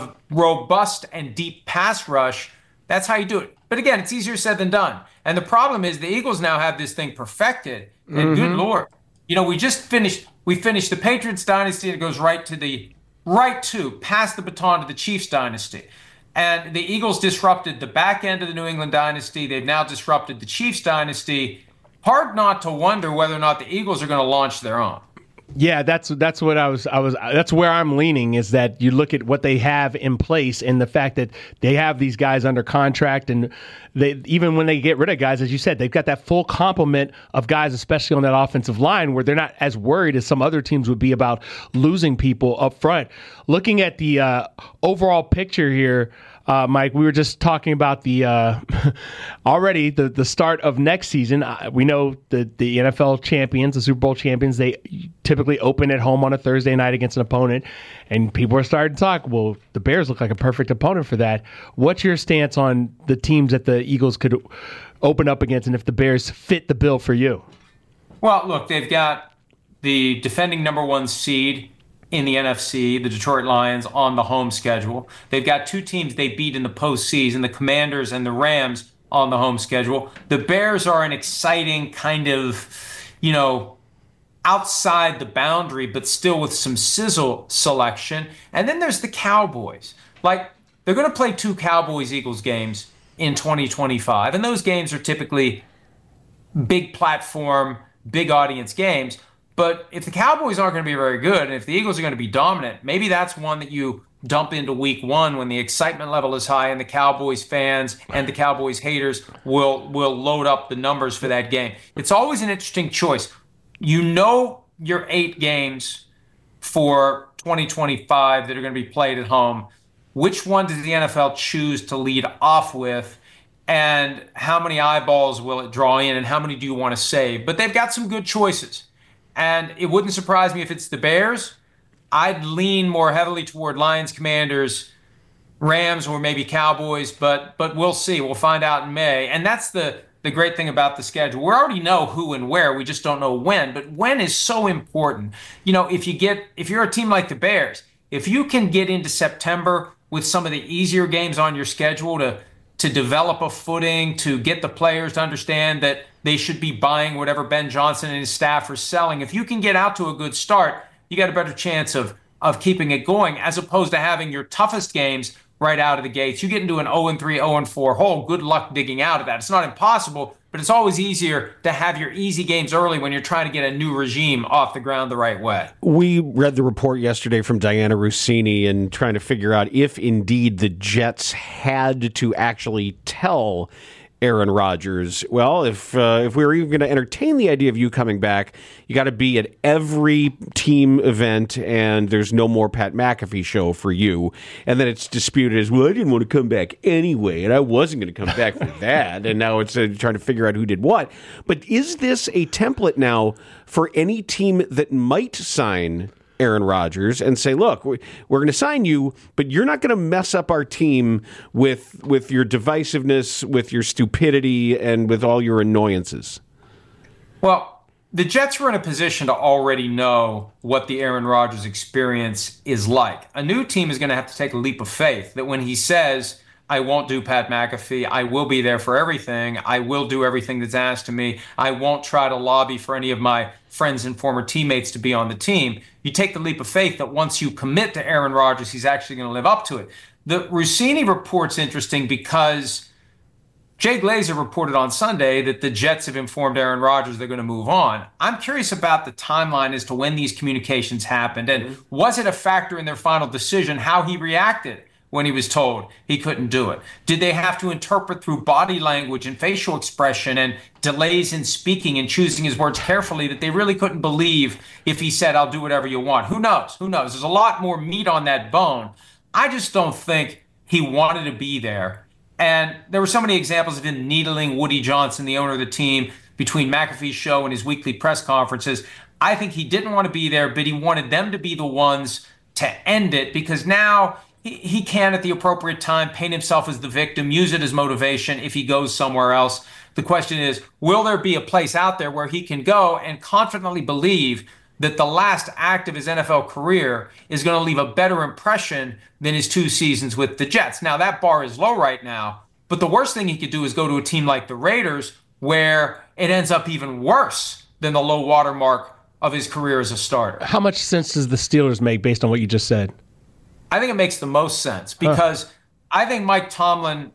Speaker 20: robust and deep pass rush. That's how you do it. But again, it's easier said than done. And the problem is the Eagles now have this thing perfected. And good Lord, we finished the Patriots dynasty, and it goes pass the baton to the Chiefs dynasty. And the Eagles disrupted the back end of the New England dynasty. They've now disrupted the Chiefs dynasty. Hard not to wonder whether or not the Eagles are going to launch their own.
Speaker 9: Yeah, that's what that's where I'm leaning, is that you look at what they have in place and the fact that they have these guys under contract, and they, even when they get rid of guys, as you said, they've got that full complement of guys, especially on that offensive line, where they're not as worried as some other teams would be about losing people up front. Looking at the overall picture here, Mike, we were just talking about the already the start of next season. We know the NFL champions, the Super Bowl champions, they typically open at home on a Thursday night against an opponent, and people are starting to talk, well, the Bears look like a perfect opponent for that. What's your stance on the teams that the Eagles could open up against, and if the Bears fit the bill for you?
Speaker 20: Well, look, they've got the defending number 1 seed in the NFC, the Detroit Lions, on the home schedule. They've got 2 teams they beat in the postseason, the Commanders and the Rams, on the home schedule. The Bears are an exciting kind of, outside the boundary, but still with some sizzle selection. And then there's the Cowboys. Like, they're going to play 2 Cowboys-Eagles games in 2025, and those games are typically big platform, big audience games. But if the Cowboys aren't going to be very good, and if the Eagles are going to be dominant, maybe that's one that you dump into week 1 when the excitement level is high and the Cowboys fans and the Cowboys haters will load up the numbers for that game. It's always an interesting choice. Your 8 games for 2025 that are going to be played at home. Which one does the NFL choose to lead off with? And how many eyeballs will it draw in? And how many do you want to save? But they've got some good choices. And it wouldn't surprise me if it's the Bears. I'd lean more heavily toward Lions, Commanders, Rams, or maybe Cowboys, but we'll see. We'll find out in May. And that's the great thing about the schedule. We already know who and where. We just don't know when. But when is so important. If you're a team like the Bears, if you can get into September with some of the easier games on your schedule to develop a footing, to get the players to understand that they should be buying whatever Ben Johnson and his staff are selling. If you can get out to a good start, you got a better chance of keeping it going, as opposed to having your toughest games right out of the gates. You get into an 0-3, 0-4 hole, good luck digging out of that. It's not impossible, but it's always easier to have your easy games early when you're trying to get a new regime off the ground the right way.
Speaker 8: We read the report yesterday from Diana Russini and trying to figure out if indeed the Jets had to actually tell Aaron Rodgers, well, if we were even going to entertain the idea of you coming back, you got to be at every team event, and there's no more Pat McAfee show for you. And then it's disputed as, well, I didn't want to come back anyway, and I wasn't going to come back for that. And now it's trying to figure out who did what. But is this a template now for any team that might sign Aaron Rodgers and say, look, we're going to sign you, but you're not going to mess up our team with your divisiveness, with your stupidity, and with all your annoyances?
Speaker 20: Well, the Jets were in a position to already know what the Aaron Rodgers experience is like. A new team is going to have to take a leap of faith that when he says, I won't do Pat McAfee, I will be there for everything, I will do everything that's asked of me, I won't try to lobby for any of my friends and former teammates to be on the team. You take the leap of faith that once you commit to Aaron Rodgers, he's actually going to live up to it. The Russini report's interesting because Jay Glazer reported on Sunday that the Jets have informed Aaron Rodgers they're going to move on. I'm curious about the timeline as to when these communications happened, and was it a factor in their final decision how he reacted when he was told he couldn't do it? Did they have to interpret through body language and facial expression and delays in speaking and choosing his words carefully that they really couldn't believe if he said, I'll do whatever you want? Who knows? Who knows? There's a lot more meat on that bone. I just don't think he wanted to be there. And there were so many examples of him needling Woody Johnson, the owner of the team, between McAfee's show and his weekly press conferences. I think he didn't want to be there, but he wanted them to be the ones to end it, because now he can, at the appropriate time, paint himself as the victim, use it as motivation if he goes somewhere else. The question is, will there be a place out there where he can go and confidently believe that the last act of his NFL career is going to leave a better impression than his 2 seasons with the Jets? Now, that bar is low right now, but the worst thing he could do is go to a team like the Raiders, where it ends up even worse than the low watermark of his career as a starter.
Speaker 9: How much sense does the Steelers make based on what you just said?
Speaker 20: I think it makes the most sense because I think Mike Tomlin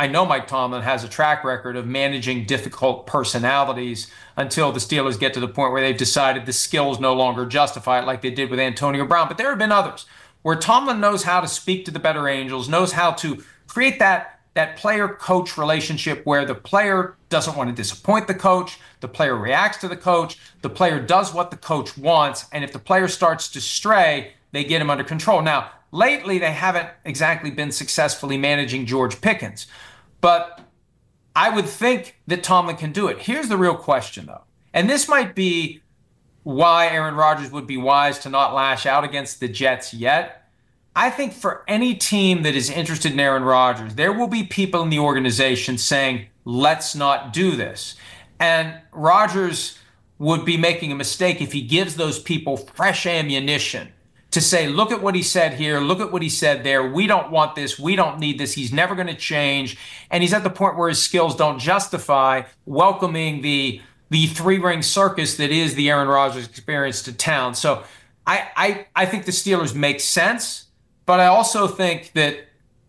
Speaker 20: has a track record of managing difficult personalities until the Steelers get to the point where they've decided the skills no longer justify it, like they did with Antonio Brown. But there have been others where Tomlin knows how to speak to the better angels, knows how to create that player-coach relationship where the player doesn't want to disappoint the coach, the player reacts to the coach, the player does what the coach wants, and if the player starts to stray, they get him under control. Now, lately they haven't exactly been successfully managing George Pickens. But I would think that Tomlin can do it. Here's the real question, though. And this might be why Aaron Rodgers would be wise to not lash out against the Jets yet. I think for any team that is interested in Aaron Rodgers, there will be people in the organization saying, let's not do this. And Rodgers would be making a mistake if he gives those people fresh ammunition to say, look at what he said here, look at what he said there. We don't want this. We don't need this. He's never going to change. And he's at the point where his skills don't justify welcoming the three-ring circus that is the Aaron Rodgers experience to town. So I think the Steelers make sense, but I also think that,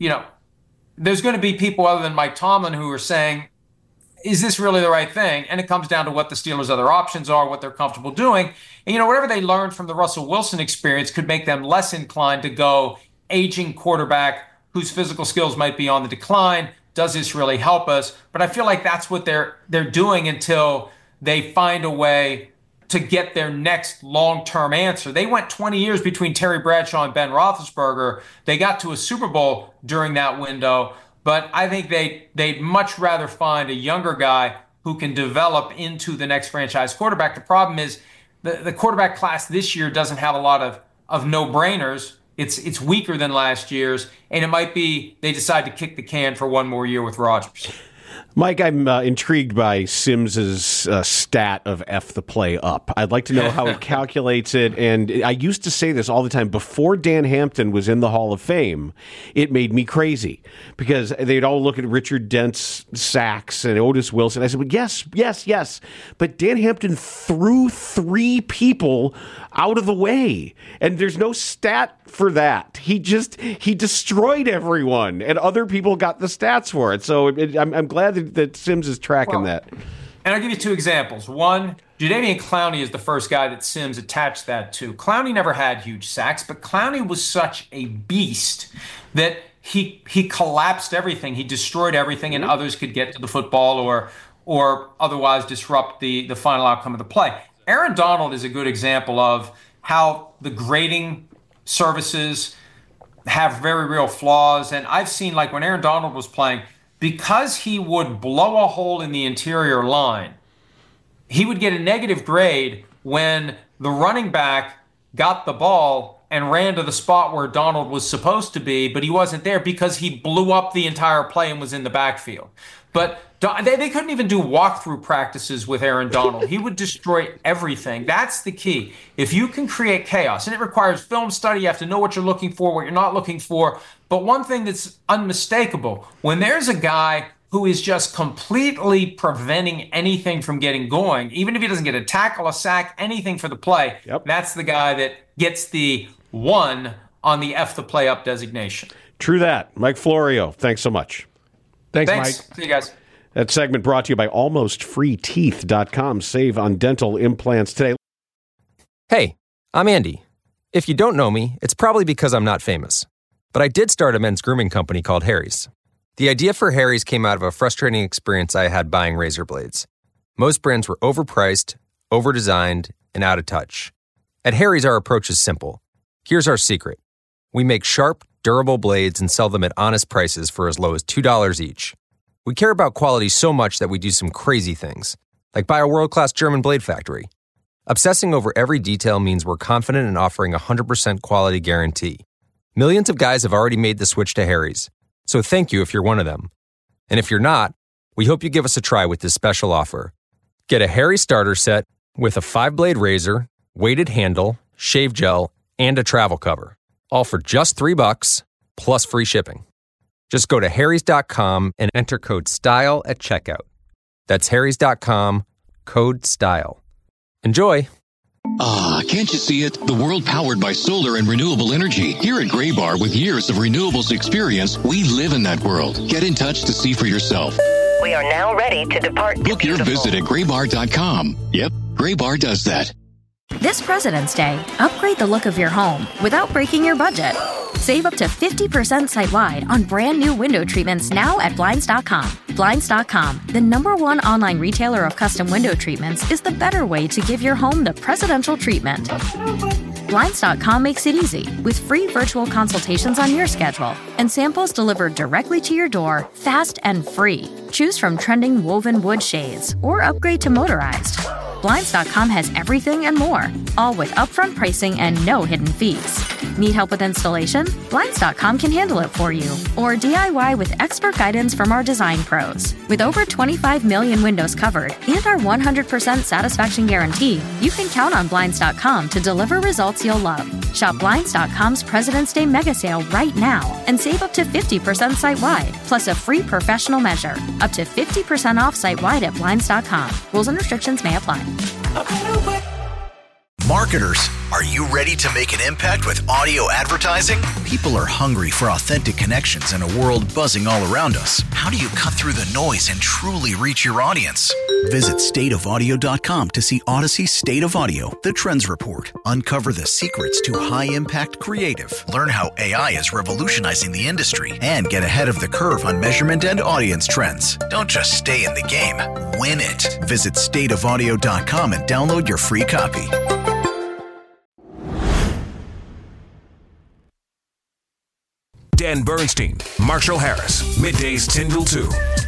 Speaker 20: there's going to be people other than Mike Tomlin who are saying, is this really the right thing? And it comes down to what the Steelers' other options are, what they're comfortable doing. And, whatever they learned from the Russell Wilson experience could make them less inclined to go aging quarterback whose physical skills might be on the decline. Does this really help us? But I feel like that's what they're doing until they find a way to get their next long-term answer. They went 20 years between Terry Bradshaw and Ben Roethlisberger. They got to a Super Bowl during that window. But I think they'd much rather find a younger guy who can develop into the next franchise quarterback. The problem is the quarterback class this year doesn't have a lot of no-brainers. It's weaker than last year's, and it might be they decide to kick the can for one more year with Rodgers.
Speaker 8: Mike, I'm intrigued by Sims's stat of F the play up. I'd like to know how he calculates it. And I used to say this all the time. Before Dan Hampton was in the Hall of Fame, it made me crazy because they'd all look at Richard Dent's sacks and Otis Wilson. I said, well, yes. But Dan Hampton threw 3 people out of the way. And there's no stat for that. He destroyed everyone, and other people got the stats for it. So I'm glad that Sims is tracking that.
Speaker 20: And I'll give you 2 examples. One, Jadeveon Clowney is the first guy that Sims attached that to. Clowney never had huge sacks, but Clowney was such a beast that he collapsed everything. He destroyed everything, and others could get to the football or otherwise disrupt the final outcome of the play. Aaron Donald is a good example of how the grading services have very real flaws. And I've seen, like when Aaron Donald was playing, because he would blow a hole in the interior line, he would get a negative grade when the running back got the ball and ran to the spot where Donald was supposed to be, but he wasn't there because he blew up the entire play and was in the backfield. But they couldn't even do walkthrough practices with Aaron Donald. He would destroy everything. That's the key. If you can create chaos, and it requires film study, you have to know what you're looking for, what you're not looking for. But one thing that's unmistakable, when there's a guy who is just completely preventing anything from getting going, even if he doesn't get a tackle, a sack, anything for the play, that's the guy that gets the 1 on the F the play up designation.
Speaker 8: True that. Mike Florio, thanks so much.
Speaker 9: Thanks, Mike.
Speaker 20: See you guys.
Speaker 8: That segment brought to you by AlmostFreeTeeth.com. Save on dental implants today.
Speaker 21: Hey, I'm Andy. If you don't know me, it's probably because I'm not famous. But I did start a men's grooming company called Harry's. The idea for Harry's came out of a frustrating experience I had buying razor blades. Most brands were overpriced, overdesigned, and out of touch. At Harry's, our approach is simple. Here's our secret. We make sharp, durable blades and sell them at honest prices for as low as $2 each. We care about quality so much that we do some crazy things, like buy a world-class German blade factory. Obsessing over every detail means we're confident in offering a 100% quality guarantee. Millions of guys have already made the switch to Harry's, so thank you if you're one of them. And if you're not, we hope you give us a try with this special offer. Get a Harry's starter set with a 5-blade razor, weighted handle, shave gel, and a travel cover. All for just $3 plus free shipping. Just go to harrys.com and enter code STYLE at checkout. That's harrys.com, code STYLE. Enjoy!
Speaker 22: Ah, can't you see it? The world powered by solar and renewable energy. Here at Graybar, with years of renewables experience, we live in that world. Get in touch to see for yourself.
Speaker 23: We are now ready to depart.
Speaker 22: Book your visit at graybar.com. Yep, Graybar does that.
Speaker 24: This President's Day, upgrade the look of your home without breaking your budget. Save up to 50% site-wide on brand new window treatments now at Blinds.com. Blinds.com, the #1 online retailer of custom window treatments, is the better way to give your home the presidential treatment. Blinds.com makes it easy with free virtual consultations on your schedule and samples delivered directly to your door, fast and free. Choose from trending woven wood shades or upgrade to motorized. Blinds.com has everything and more, all with upfront pricing and no hidden fees. Need help with installation? Blinds.com can handle it for you. Or DIY with expert guidance from our design pros. With over 25 million windows covered and our 100% satisfaction guarantee, you can count on Blinds.com to deliver results you'll love. Shop Blinds.com's President's Day mega sale right now and save up to 50% site-wide, plus a free professional measure. Up to 50% off site-wide at Blinds.com. Rules and restrictions may apply.
Speaker 2: Marketers, are you ready to make an impact with audio advertising? People are hungry for authentic connections in a world buzzing all around us. How do you cut through the noise and truly reach your audience? Visit stateofaudio.com to see Odyssey's State of Audio, the Trends Report. Uncover the secrets to high-impact creative. Learn how AI is revolutionizing the industry and get ahead of the curve on measurement and audience trends. Don't just stay in the game, win it. Visit stateofaudio.com and download your free copy.
Speaker 11: Dan Bernstein, Marshall Harris, middays 10 till 2.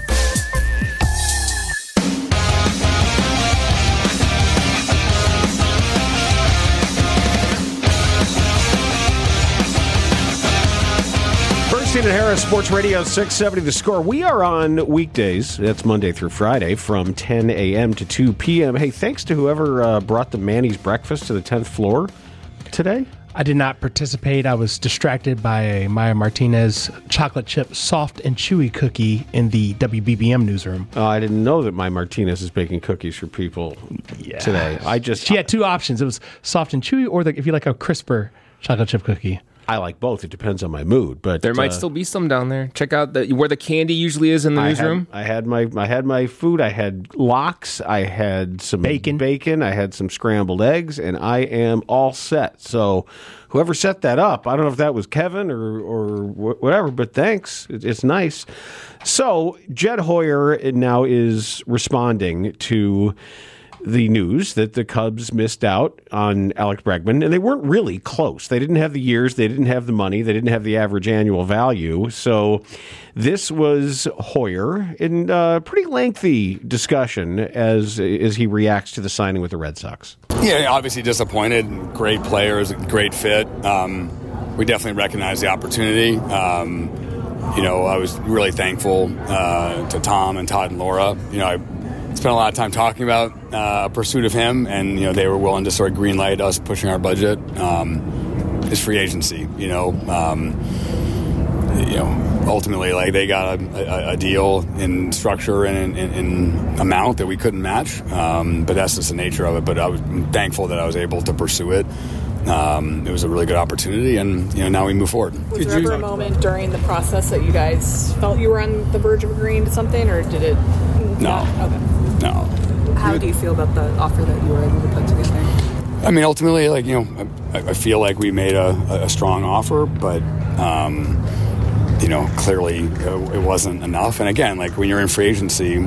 Speaker 8: Bernstein and Harris, Sports Radio 670 The Score. We are on weekdays, that's Monday through Friday, from 10 a.m. to 2 p.m. Hey, thanks to whoever brought the Manny's breakfast to the 10th floor today.
Speaker 9: I did not participate. I was distracted by a Maya Martinez chocolate chip soft and chewy cookie in the WBBM newsroom.
Speaker 8: I didn't know that Maya Martinez is baking cookies for people today. She
Speaker 9: had two options. It was soft and chewy, or if you like a crisper chocolate chip cookie.
Speaker 8: I like both. It depends on my mood, but
Speaker 10: there might still be some down there. Check out where the candy usually is in the newsroom.
Speaker 8: I had my food. I had lox. I had some bacon. I had some scrambled eggs, and I am all set. So, whoever set that up, I don't know if that was Kevin or whatever, but thanks. It's nice. So, Jed Hoyer now is responding to the news that the Cubs missed out on Alex Bregman, and they weren't really close. They didn't have the years, they didn't have the money, they didn't have the average annual value. So this was Hoyer in a pretty lengthy discussion as he reacts to the signing with the Red Sox.
Speaker 3: Yeah, obviously disappointed. Great players, great fit. We definitely recognize the opportunity. I was really thankful to Tom and Todd and Laura. I spent a lot of time talking about pursuit of him, and they were willing to sort of greenlight us pushing our budget. His free agency, ultimately, they got a deal in structure and in amount that we couldn't match. But that's just the nature of it. But I was thankful that I was able to pursue it. It was a really good opportunity, and now we move forward.
Speaker 4: Was there ever a moment during the process that you guys felt you were on the verge of agreeing to something, or did it?
Speaker 3: No.
Speaker 4: Okay.
Speaker 3: No.
Speaker 4: How do you feel about the offer that you were able to put together?
Speaker 3: I mean, ultimately, I feel like we made a strong offer, but clearly it wasn't enough. And again, when you're in free agency,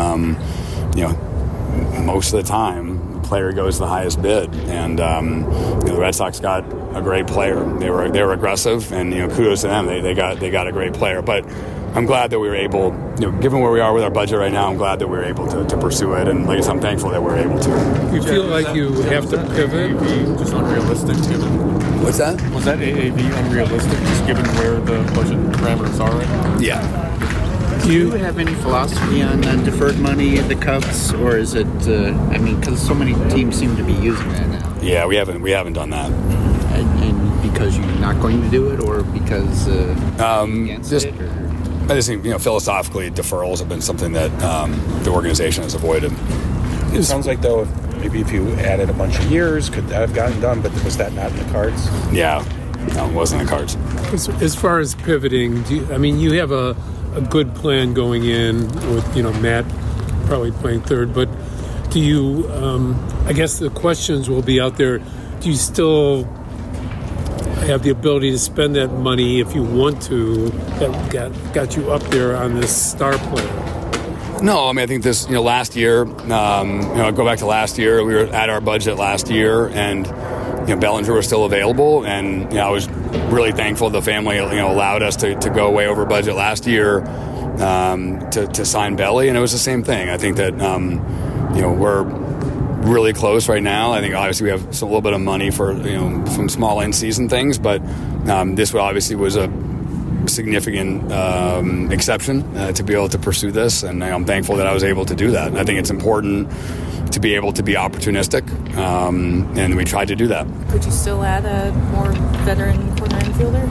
Speaker 3: most of the time, the player goes the highest bid, and the Red Sox got a great player. They were aggressive, and kudos to them. They got a great player, but I'm glad that we were able, given where we are with our budget right now, I'm glad that we were able to pursue it. And like I said, I'm thankful that we were able to.
Speaker 5: You feel like you have to pivot? AAV just unrealistic given.
Speaker 3: What's that?
Speaker 5: Was that AAV unrealistic just given where the budget parameters are right now?
Speaker 3: Yeah.
Speaker 25: Do you have any philosophy on deferred money at the Cubs, or is it? Because so many teams seem to be using that now.
Speaker 3: Yeah, we haven't done that.
Speaker 25: And because you're not going to do it, or because against it? Or?
Speaker 3: I just think, philosophically, deferrals have been something that the organization has avoided.
Speaker 26: It sounds like, though, maybe if you added a bunch of years, could that have gotten done, but was that not in the cards?
Speaker 3: Yeah, no, it wasn't in the cards.
Speaker 5: As far as pivoting, you have a good plan going in with, Matt probably playing third, but do you, I guess the questions will be out there, do you still have the ability to spend that money if you want to, that got you up there on this star player?
Speaker 3: No, I mean, I think this, last year, go back to last year, we were at our budget last year, and, Bellinger was still available, and, I was really thankful the family, allowed us to go way over budget last year to sign Belly, and it was the same thing. I think that, we're really close right now. I think obviously we have a little bit of money for, some small in-season things, but this obviously was a significant exception to be able to pursue this, and I'm thankful that I was able to do that. And I think it's important to be able to be opportunistic, and we tried to do that.
Speaker 4: Could you still add a more veteran corner infielder?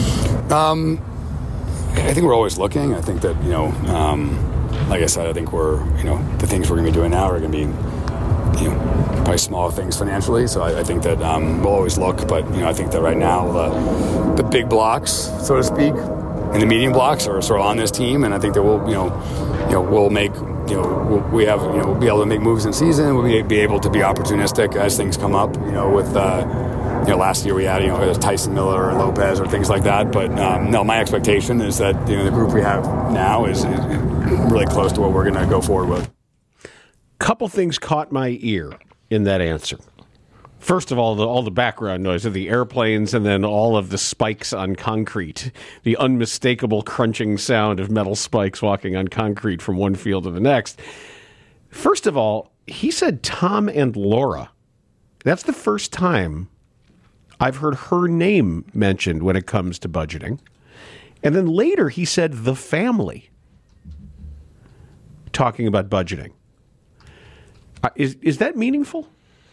Speaker 3: I think we're always looking. I think that, like I said, I think we're, the things we're going to be doing now are going to be, probably small things financially. So I think that we'll always look, but I think that right now the big blocks, so to speak, and the medium blocks are sort of on this team, and I think that we'll we'll make we'll be able to make moves in season. We'll be able to be opportunistic as things come up. With last year we had Tyson Miller or Lopez or things like that. But no, my expectation is that the group we have now is really close to what we're going to go forward with.
Speaker 8: Couple things caught my ear in that answer. First of all the background noise of the airplanes, and then all of the spikes on concrete, the unmistakable crunching sound of metal spikes walking on concrete from one field to the next. First of all, he said Tom and Laura. That's the first time I've heard her name mentioned when it comes to budgeting. And then later he said the family, talking about budgeting. Is that meaningful?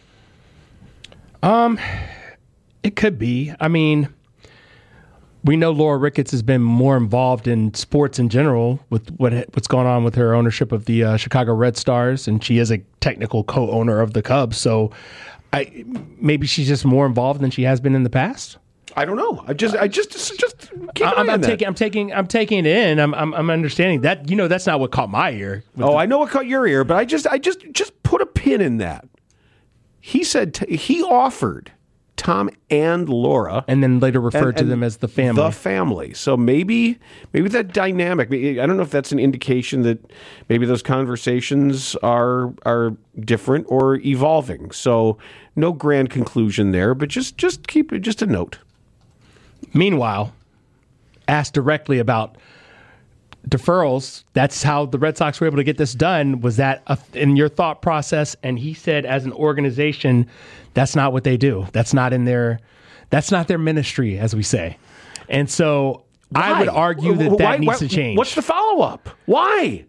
Speaker 9: It could be. I mean, we know Laura Ricketts has been more involved in sports in general with what's going on with her ownership of the Chicago Red Stars, and she is a technical co-owner of the Cubs. So maybe she's just more involved than she has been in the past.
Speaker 8: I don't know. I'm
Speaker 9: taking it in. I'm understanding that. That's not what caught my ear.
Speaker 8: I know what caught your ear, but I just put a pin in that. He said he offered Tom and Laura,
Speaker 9: and then later referred to them as the family.
Speaker 8: The family. So maybe that dynamic. I don't know if that's an indication that maybe those conversations are different or evolving. So no grand conclusion there, but just keep it just a note.
Speaker 9: Meanwhile, asked directly about deferrals, that's how the Red Sox were able to get this done. Was that in your thought process? And he said, as an organization, that's not what they do. That's not their ministry, as we say. And so I would argue that needs to change.
Speaker 8: What's the follow-up? Why?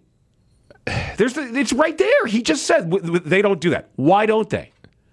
Speaker 8: It's right there. He just said they don't do that. Why don't they?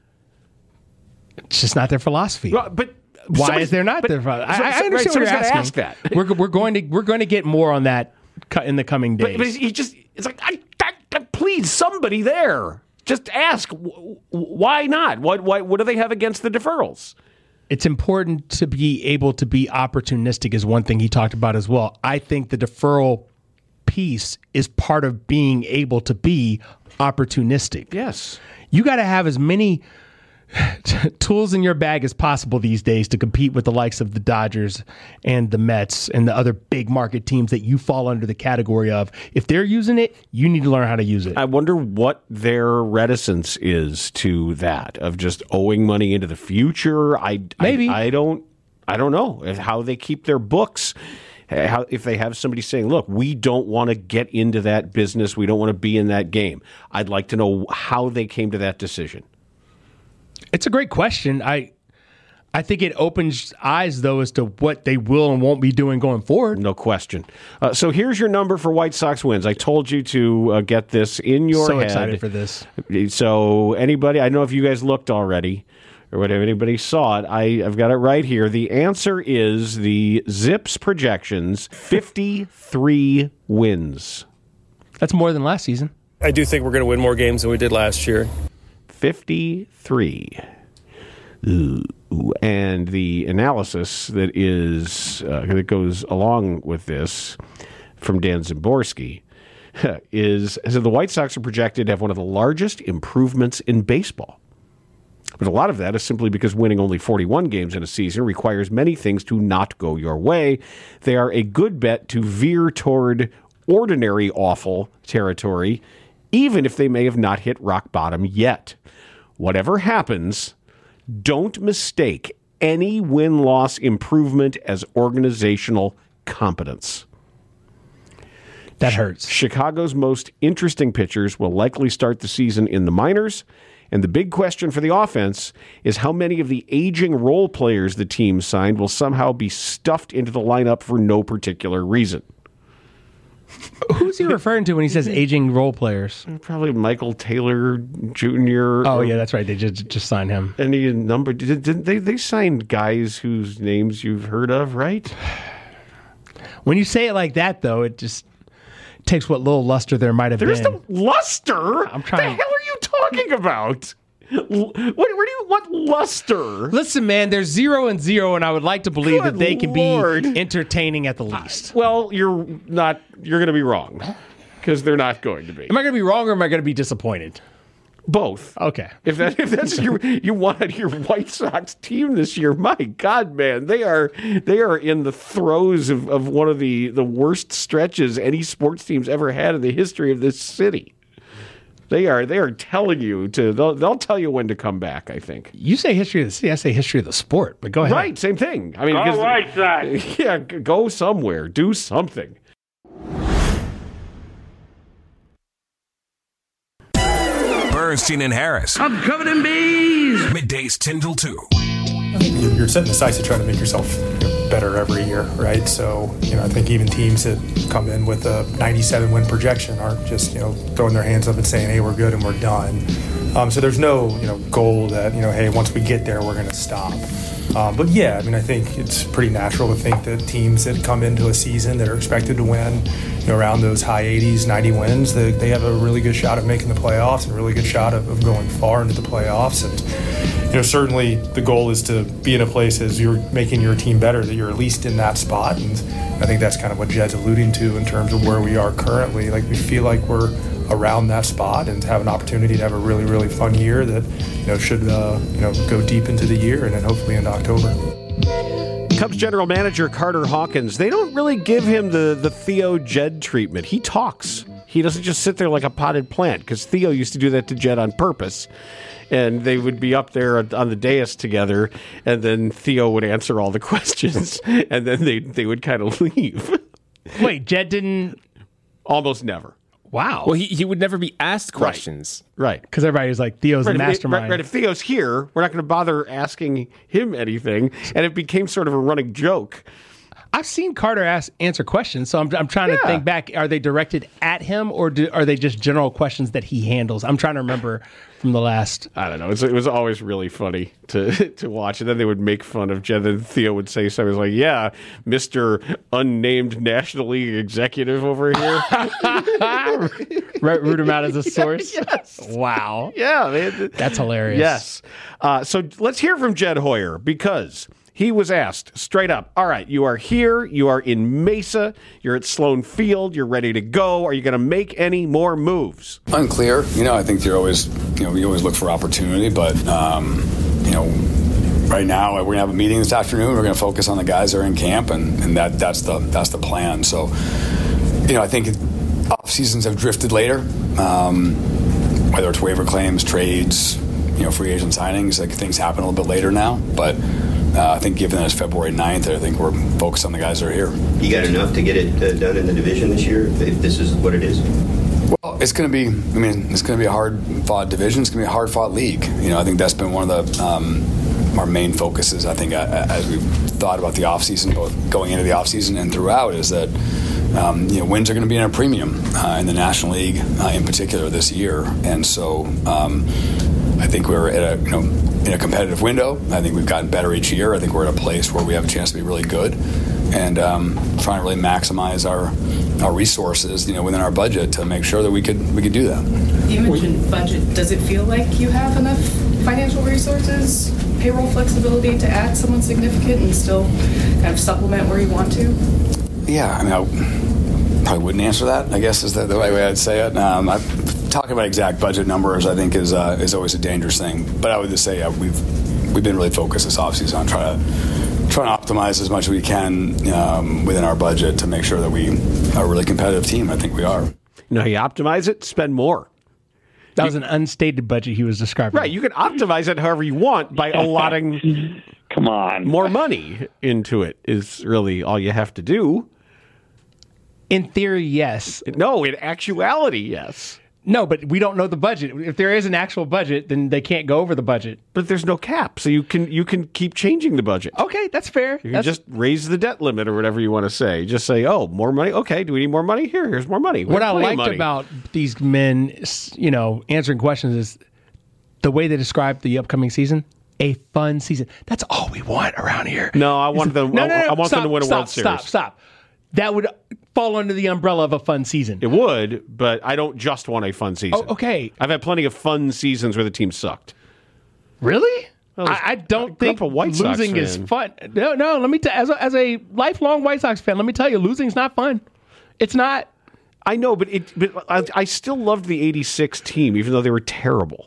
Speaker 9: It's just not their philosophy.
Speaker 8: But
Speaker 9: why is there not their philosophy? I understand what you're asking.
Speaker 8: Ask that.
Speaker 9: We're going to get more on that in the coming days.
Speaker 8: But it's like, please, somebody there. Just ask, why not? What do they have against the deferrals?
Speaker 9: It's important to be able to be opportunistic is one thing he talked about as well. I think the deferral piece is part of being able to be opportunistic.
Speaker 8: Yes.
Speaker 9: You got to have as many tools in your bag as possible these days to compete with the likes of the Dodgers and the Mets and the other big market teams that you fall under the category of. If they're using it, you need to learn how to use it.
Speaker 8: I wonder what their reticence is to that, of just owing money into the future. I don't know how they keep their books. If they have somebody saying, look, we don't want to get into that business, we don't want to be in that game. I'd like to know how they came to that decision.
Speaker 9: It's a great question. I think it opens eyes, though, as to what they will and won't be doing going forward.
Speaker 8: No question. So here's your number for White Sox wins. I told you to get this in your head.
Speaker 9: So excited for this.
Speaker 8: So anybody, I don't know if you guys looked already or whatever, anybody saw it. I've got it right here. The answer is the Zips projections, 53 wins.
Speaker 9: That's more than last season.
Speaker 1: I do think we're going to win more games than we did last year.
Speaker 8: 53. Ooh. And the analysis that goes along with this from Dan Szymborski is that the White Sox are projected to have one of the largest improvements in baseball. But a lot of that is simply because winning only 41 games in a season requires many things to not go your way. They are a good bet to veer toward ordinary awful territory, even if they may have not hit rock bottom yet. Whatever happens, don't mistake any win-loss improvement as organizational competence.
Speaker 9: That hurts.
Speaker 8: Chicago's most interesting pitchers will likely start the season in the minors, and the big question for the offense is how many of the aging role players the team signed will somehow be stuffed into the lineup for no particular reason.
Speaker 9: Who's he referring to when he says aging role players?
Speaker 8: Probably Michael Taylor Jr.
Speaker 9: Oh, yeah, that's right. They just signed him.
Speaker 8: Any number? Didn't they signed guys whose names you've heard of, right?
Speaker 9: When you say it like that, though, it just takes what little luster there might have been.
Speaker 8: There's no luster.
Speaker 9: I'm trying.
Speaker 8: The hell are you talking about? What luster?
Speaker 9: Listen, man, there's 0 and 0, and I would like to believe
Speaker 8: Good
Speaker 9: that they can
Speaker 8: Lord.
Speaker 9: be entertaining at the least.
Speaker 8: Well, you're not. You're going to be wrong because they're not going to be.
Speaker 9: Am I going to be wrong or am I going to be disappointed?
Speaker 8: Both.
Speaker 9: Okay.
Speaker 8: If that's you wanted your White Sox team this year, my God, man, they are in the throes of one of the worst stretches any sports team's ever had in the history of this city. They are telling you they'll tell you when to come back, I think.
Speaker 9: You say history of the city, I say history of the sport, but go ahead.
Speaker 8: Right, same thing. I mean,
Speaker 6: all right, side.
Speaker 8: Yeah, go somewhere, do something.
Speaker 11: Bernstein and Harris.
Speaker 6: I'm covered in bees.
Speaker 11: Middays 10 till 2.
Speaker 7: You're setting the sights to try to make yourself better every year, right? So, I think even teams that come in with a 97 win projection aren't just, throwing their hands up and saying, hey, we're good and we're done. So there's no, goal that, hey, once we get there, we're going to stop. But yeah, I think it's pretty natural to think that teams that come into a season that are expected to win, around those high 80s, 90 wins, they have a really good shot at making the playoffs and a really good shot of going far into the playoffs. And, certainly the goal is to be in a place as you're making your team better, that you're at least in that spot. And I think that's kind of what Jed's alluding to in terms of where we are currently. Like, we feel like we're around that spot and have an opportunity to have a really, really fun year that, should, go deep into the year and then hopefully into October.
Speaker 8: Cubs general manager Carter Hawkins, they don't really give him the Theo Jed treatment. He talks. He doesn't just sit there like a potted plant, because Theo used to do that to Jed on purpose. And they would be up there on the dais together, and then Theo would answer all the questions, and then they would kind of leave.
Speaker 9: Wait, Jed didn't?
Speaker 8: Almost never.
Speaker 9: Wow.
Speaker 10: Well, he would never be asked questions.
Speaker 8: Right.
Speaker 9: Because everybody was like, Theo's the mastermind.
Speaker 8: Right. If Theo's here, we're not going to bother asking him anything. And it became sort of a running joke.
Speaker 9: I've seen Carter answer questions, so I'm trying to think back. Are they directed at him, or are they just general questions that he handles? I'm trying to remember from the last.
Speaker 8: I don't know. It was always really funny to watch. And then they would make fun of Jed, and Theo would say something like, yeah, Mr. Unnamed National League Executive over here.
Speaker 9: Root him out as a source?
Speaker 8: Yes.
Speaker 9: Wow.
Speaker 8: Yeah. Man.
Speaker 9: That's hilarious.
Speaker 8: Yes. So let's hear from Jed Hoyer, because he was asked straight up, all right, you are here, you are in Mesa, you're at Sloan Field, you're ready to go. Are you going to make any more moves?
Speaker 3: Unclear. I think you're always, we always look for opportunity, but, right now we're going to have a meeting this afternoon. We're going to focus on the guys that are in camp, and that's the plan. So, I think off seasons have drifted later, whether it's waiver claims, trades, free agent signings, like things happen a little bit later now, but I think given that it's February 9th, I think we're focused on the guys that are here.
Speaker 12: You got enough to get it done in the division this year, if this is what it is?
Speaker 3: Well, it's going to be, it's going to be a hard-fought division. It's going to be a hard-fought league. I think that's been one of the our main focuses, I think, as we've thought about the offseason, both going into the offseason and throughout, is that wins are going to be in a premium in the National League in particular this year. And so I think we're at in a competitive window. I think we've gotten better each year. I think we're at a place where we have a chance to be really good, and trying to really maximize our resources, within our budget to make sure that we could do that.
Speaker 13: You mentioned budget. Does it feel like you have enough financial resources, payroll flexibility to add someone significant and still kind of supplement where you want to?
Speaker 3: Yeah, I probably wouldn't answer that, I guess, is the way I'd say it. Talking about exact budget numbers, I think, is always a dangerous thing. But I would just say we've been really focused this offseason on trying trying to optimize as much as we can within our budget to make sure that we are a really competitive team. I think we are.
Speaker 8: You optimize it, spend more.
Speaker 9: That was an unstated budget he was describing.
Speaker 8: Right, you can optimize it however you want by allotting
Speaker 6: Come on.
Speaker 8: more money into it is really all you have to do.
Speaker 9: In theory, yes.
Speaker 8: No, in actuality, yes.
Speaker 9: No, but we don't know the budget. If there is an actual budget, then they can't go over the budget.
Speaker 8: But there's no cap, so you can keep changing the budget.
Speaker 9: Okay, that's fair.
Speaker 8: You can just raise the debt limit or whatever you want to say. Just say, oh, more money? Okay, do we need more money? Here's more money.
Speaker 9: What I liked about these men, answering questions is the way they described the upcoming season. A fun season. That's all we want around here.
Speaker 8: No, I want them. I want them to win a World Series.
Speaker 9: Stop. That would fall under the umbrella of a fun season.
Speaker 8: It would, but I don't just want a fun season.
Speaker 9: Oh, okay.
Speaker 8: I've had plenty of fun seasons where the team sucked.
Speaker 9: Really? Well, I don't think losing is fun. No. Let me tell you, as a lifelong White Sox fan, let me tell you, losing's not fun. It's not.
Speaker 8: I know, but I still loved the '86 team, even though they were terrible.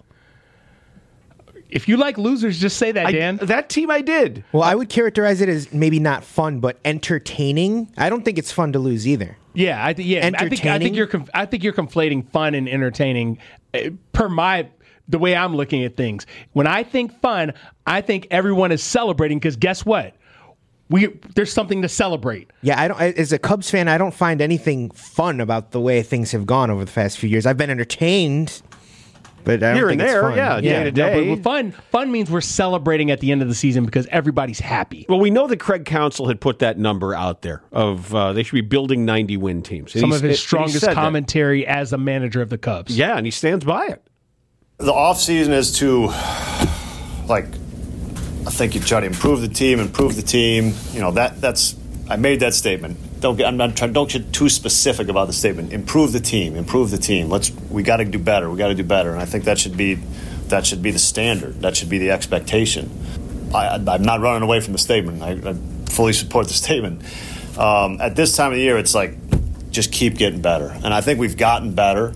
Speaker 9: If you like losers, just say that, Dan.
Speaker 8: That team I did.
Speaker 14: Well, I would characterize it as maybe not fun, but entertaining. I don't think it's fun to lose either.
Speaker 9: Yeah, I think you're conflating fun and entertaining the way I'm looking at things. When I think fun, I think everyone is celebrating because guess what? There's something to celebrate.
Speaker 14: Yeah, as a Cubs fan, I don't find anything fun about the way things have gone over the past few years. I've been entertained. But I don't think it's fun.
Speaker 8: Day to day.
Speaker 9: No, but fun means we're celebrating at the end of the season because everybody's happy.
Speaker 8: Well, we know that Craig Counsell had put that number out there of they should be building 90-win teams.
Speaker 9: Some of his strongest commentary as a manager of the Cubs.
Speaker 8: Yeah, and he stands by it.
Speaker 15: The offseason is to, I think you try to improve the team. That's I made that statement. Don't get too specific about the statement. Improve the team. We got to do better. And I think that should be the standard. That should be the expectation. I'm not running away from the statement. I fully support the statement. At this time of the year, it's just keep getting better. And I think we've gotten better.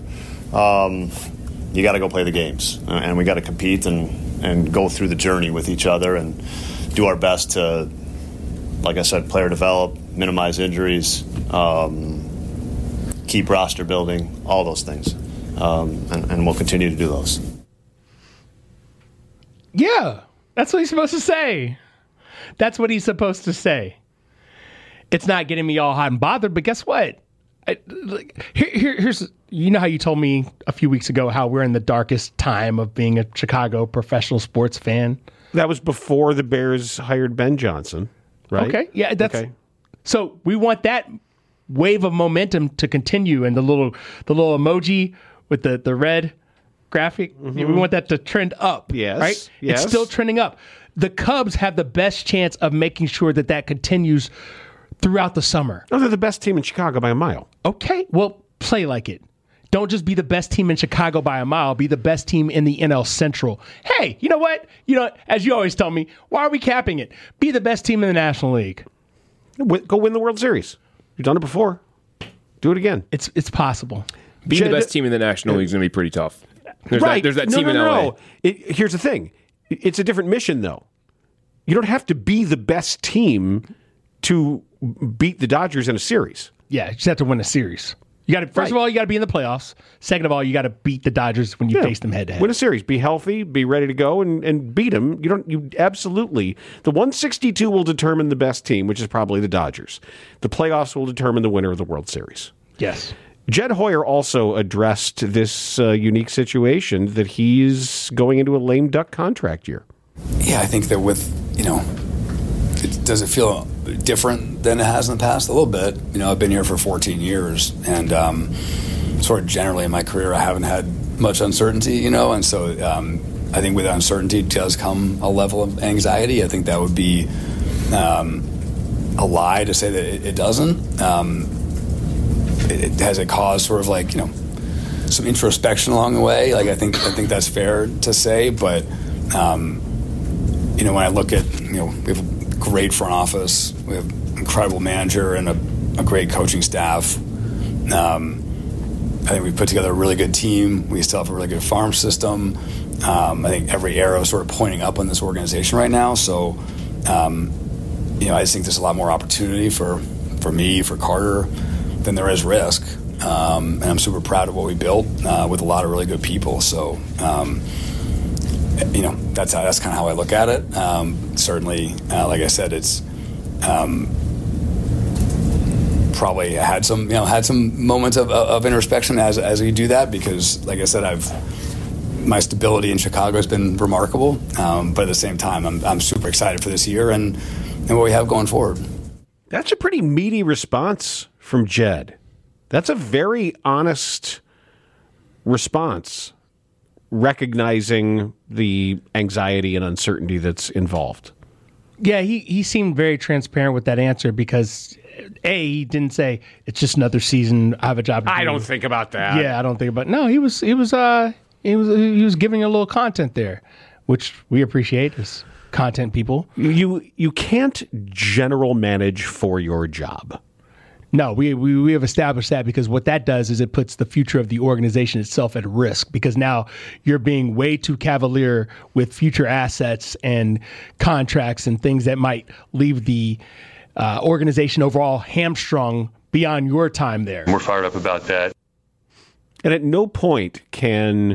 Speaker 15: You got to go play the games, and we got to compete and go through the journey with each other and do our best to, like I said, player develop, minimize injuries, keep roster building, all those things. And we'll continue to do those.
Speaker 9: Yeah, that's what he's supposed to say. It's not getting me all hot and bothered, but guess what? Here's how you told me a few weeks ago how we're in the darkest time of being a Chicago professional sports fan.
Speaker 8: That was before the Bears hired Ben Johnson, right?
Speaker 9: Okay, yeah, so we want that wave of momentum to continue, and the little emoji with the red graphic, we want that to trend up.
Speaker 8: Yes,
Speaker 9: right?
Speaker 8: Yes.
Speaker 9: It's still trending up. The Cubs have the best chance of making sure that continues throughout the summer.
Speaker 8: Oh, they're the best team in Chicago by a mile.
Speaker 9: Okay, well, play like it. Don't just be the best team in Chicago by a mile. Be the best team in the NL Central. Hey, you know what? As you always tell me, why are we capping it? Be the best team in the National League.
Speaker 8: Go win the World Series. You've done it before. Do it again.
Speaker 9: It's possible.
Speaker 10: Being the best team in the National League is going to be pretty tough. There's that team in LA.
Speaker 8: Here's the thing. It's a different mission, though. You don't have to be the best team to beat the Dodgers in a series.
Speaker 9: Yeah, you just have to win a series. You got to first of all, you got to be in the playoffs. Second of all, you got to beat the Dodgers when you face them head to head.
Speaker 8: Win a series, be healthy, be ready to go, and beat them. You absolutely. The 162 will determine the best team, which is probably the Dodgers. The playoffs will determine the winner of the World Series.
Speaker 9: Yes.
Speaker 8: Jed Hoyer also addressed this unique situation that he's going into a lame duck contract year.
Speaker 3: Yeah, I think that does it feel different than it has in the past? A little bit. I've been here for 14 years, and sort of generally in my career, I haven't had much uncertainty, and so I think with uncertainty does come a level of anxiety. I think that would be a lie to say that it doesn't. It has a cause sort of some introspection along the way. I think that's fair to say, but when I look at we have a great front office, we have an incredible manager and a great coaching staff. I think we've put together a really good team. We still have a really good farm system. I think every arrow is sort of pointing up on this organization right now. So I just think there's a lot more opportunity for me, for Carter, than there is risk. And I'm super proud of what we built with a lot of really good people. So, that's kind of how I look at it. Certainly, like I said, it's probably had some moments of introspection as we do that, because, like I said, my stability in Chicago has been remarkable. But at the same time, I'm super excited for this year and what we have going forward.
Speaker 8: That's a pretty meaty response from Jed. That's a very honest response, recognizing the anxiety and uncertainty that's involved.
Speaker 9: Yeah, he seemed very transparent with that answer because, he didn't say, it's just another season, I have a job to do.
Speaker 8: I don't think about that.
Speaker 9: Yeah, I don't think about it. No, he was giving a little content there, which we appreciate as content people.
Speaker 8: You can't general manage for your job.
Speaker 9: No, we have established that, because what that does is it puts the future of the organization itself at risk, because now you're being way too cavalier with future assets and contracts and things that might leave the organization overall hamstrung beyond your time there.
Speaker 16: We're fired up about that.
Speaker 8: And at no point can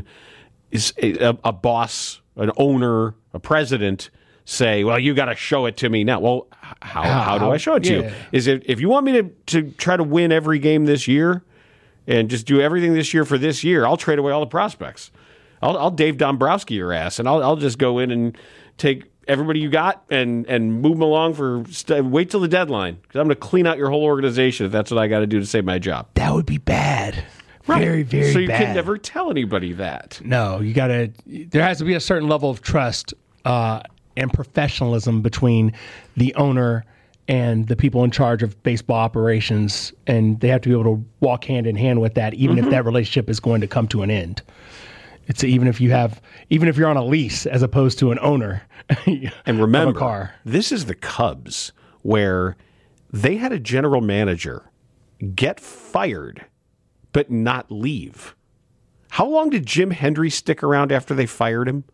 Speaker 8: a boss, an owner, a president say, well, you got to show it to me now. Well, how do I show it to you? Is it, if you want me to try to win every game this year and just do everything this year for this year, I'll trade away all the prospects. I'll Dave Dombrowski your ass, and I'll just go in and take everybody you got and move them along wait till the deadline, because I'm going to clean out your whole organization if that's what I got to do to save my job.
Speaker 9: That would be bad. Right. Very, very bad.
Speaker 8: So you can never tell anybody that.
Speaker 9: No, there has to be a certain level of trust and professionalism between the owner and the people in charge of baseball operations, and they have to be able to walk hand in hand with that, even if that relationship is going to come to an end. It's even if you're on a lease as opposed to an owner.
Speaker 8: And remember,
Speaker 9: of a car.
Speaker 8: This is the Cubs, where they had a general manager get fired but not leave. How long did Jim Hendry stick around after they fired him?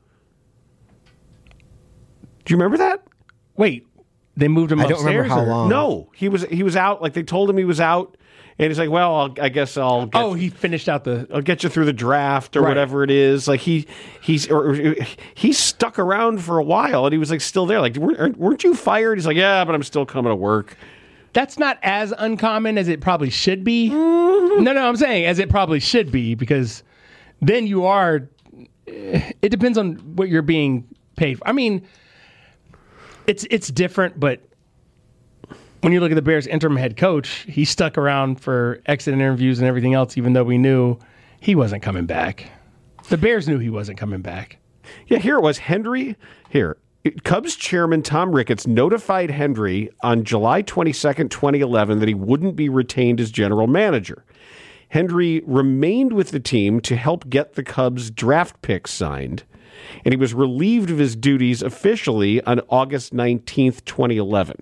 Speaker 8: Do you remember that?
Speaker 9: Wait, they moved him upstairs?
Speaker 14: I don't remember how long.
Speaker 8: No, he was out. Like, they told him he was out, and he's like, well, I guess I'll get...
Speaker 9: he finished out
Speaker 8: I'll get you through the draft or whatever it is. Like, he stuck around for a while, and he was like still there. Like, weren't you fired? He's like, yeah, but I'm still coming to work.
Speaker 9: That's not as uncommon as it probably should be. Mm-hmm. No, I'm saying as it probably should be, because then you are... It depends on what you're being paid for. I mean... It's different, but when you look at the Bears' interim head coach, he stuck around for exit interviews and everything else, even though we knew he wasn't coming back. The Bears knew he wasn't coming back.
Speaker 8: Yeah, here it was. Cubs chairman Tom Ricketts notified Hendry on July 22nd, 2011, that he wouldn't be retained as general manager. Hendry remained with the team to help get the Cubs' draft picks signed, and he was relieved of his duties officially on August 19th, 2011.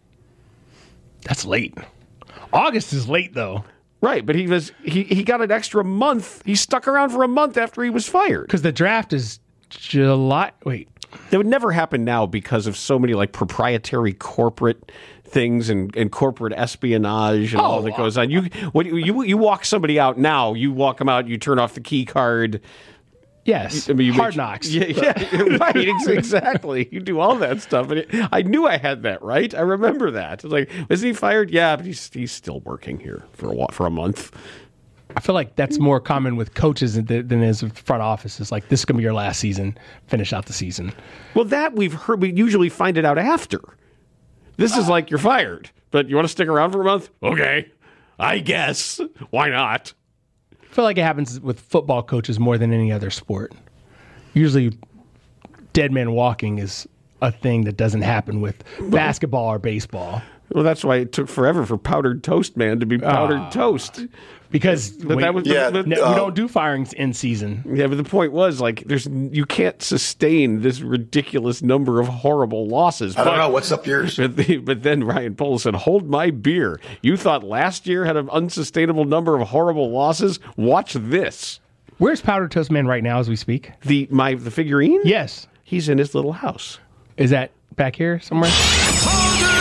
Speaker 9: That's late. August is late, though.
Speaker 8: Right, but he got an extra month. He stuck around for a month after he was fired.
Speaker 9: Because the draft is July. Wait.
Speaker 8: That would never happen now because of so many proprietary corporate things and corporate espionage and all that goes on. You walk somebody out now. You walk them out. You turn off the key card.
Speaker 9: Yes, Hard Knocks.
Speaker 8: Yeah, right, exactly. You do all that stuff. And I knew I had that right. I remember that. It's like, wasn't he fired? Yeah, but he's still working here for a month.
Speaker 9: I feel like that's more common with coaches than it is with front office. It's like, this is going to be your last season. Finish out the season.
Speaker 8: Well, that we've heard. We usually find it out after. This is like, you're fired, but you want to stick around for a month? Okay, I guess. Why not?
Speaker 9: I feel like it happens with football coaches more than any other sport. Usually, dead man walking is a thing that doesn't happen with basketball or baseball.
Speaker 8: Well, that's why it took forever for Powdered Toast Man to be Powdered Toast.
Speaker 9: Because we don't do firings in season.
Speaker 8: Yeah, but the point was, you can't sustain this ridiculous number of horrible losses.
Speaker 17: I don't know. What's up yours?
Speaker 8: But then Ryan Poles said, hold my beer. You thought last year had an unsustainable number of horrible losses? Watch this.
Speaker 9: Where's Powdered Toast Man right now as we speak?
Speaker 8: The figurine?
Speaker 9: Yes.
Speaker 8: He's in his little house.
Speaker 9: Is that back here somewhere?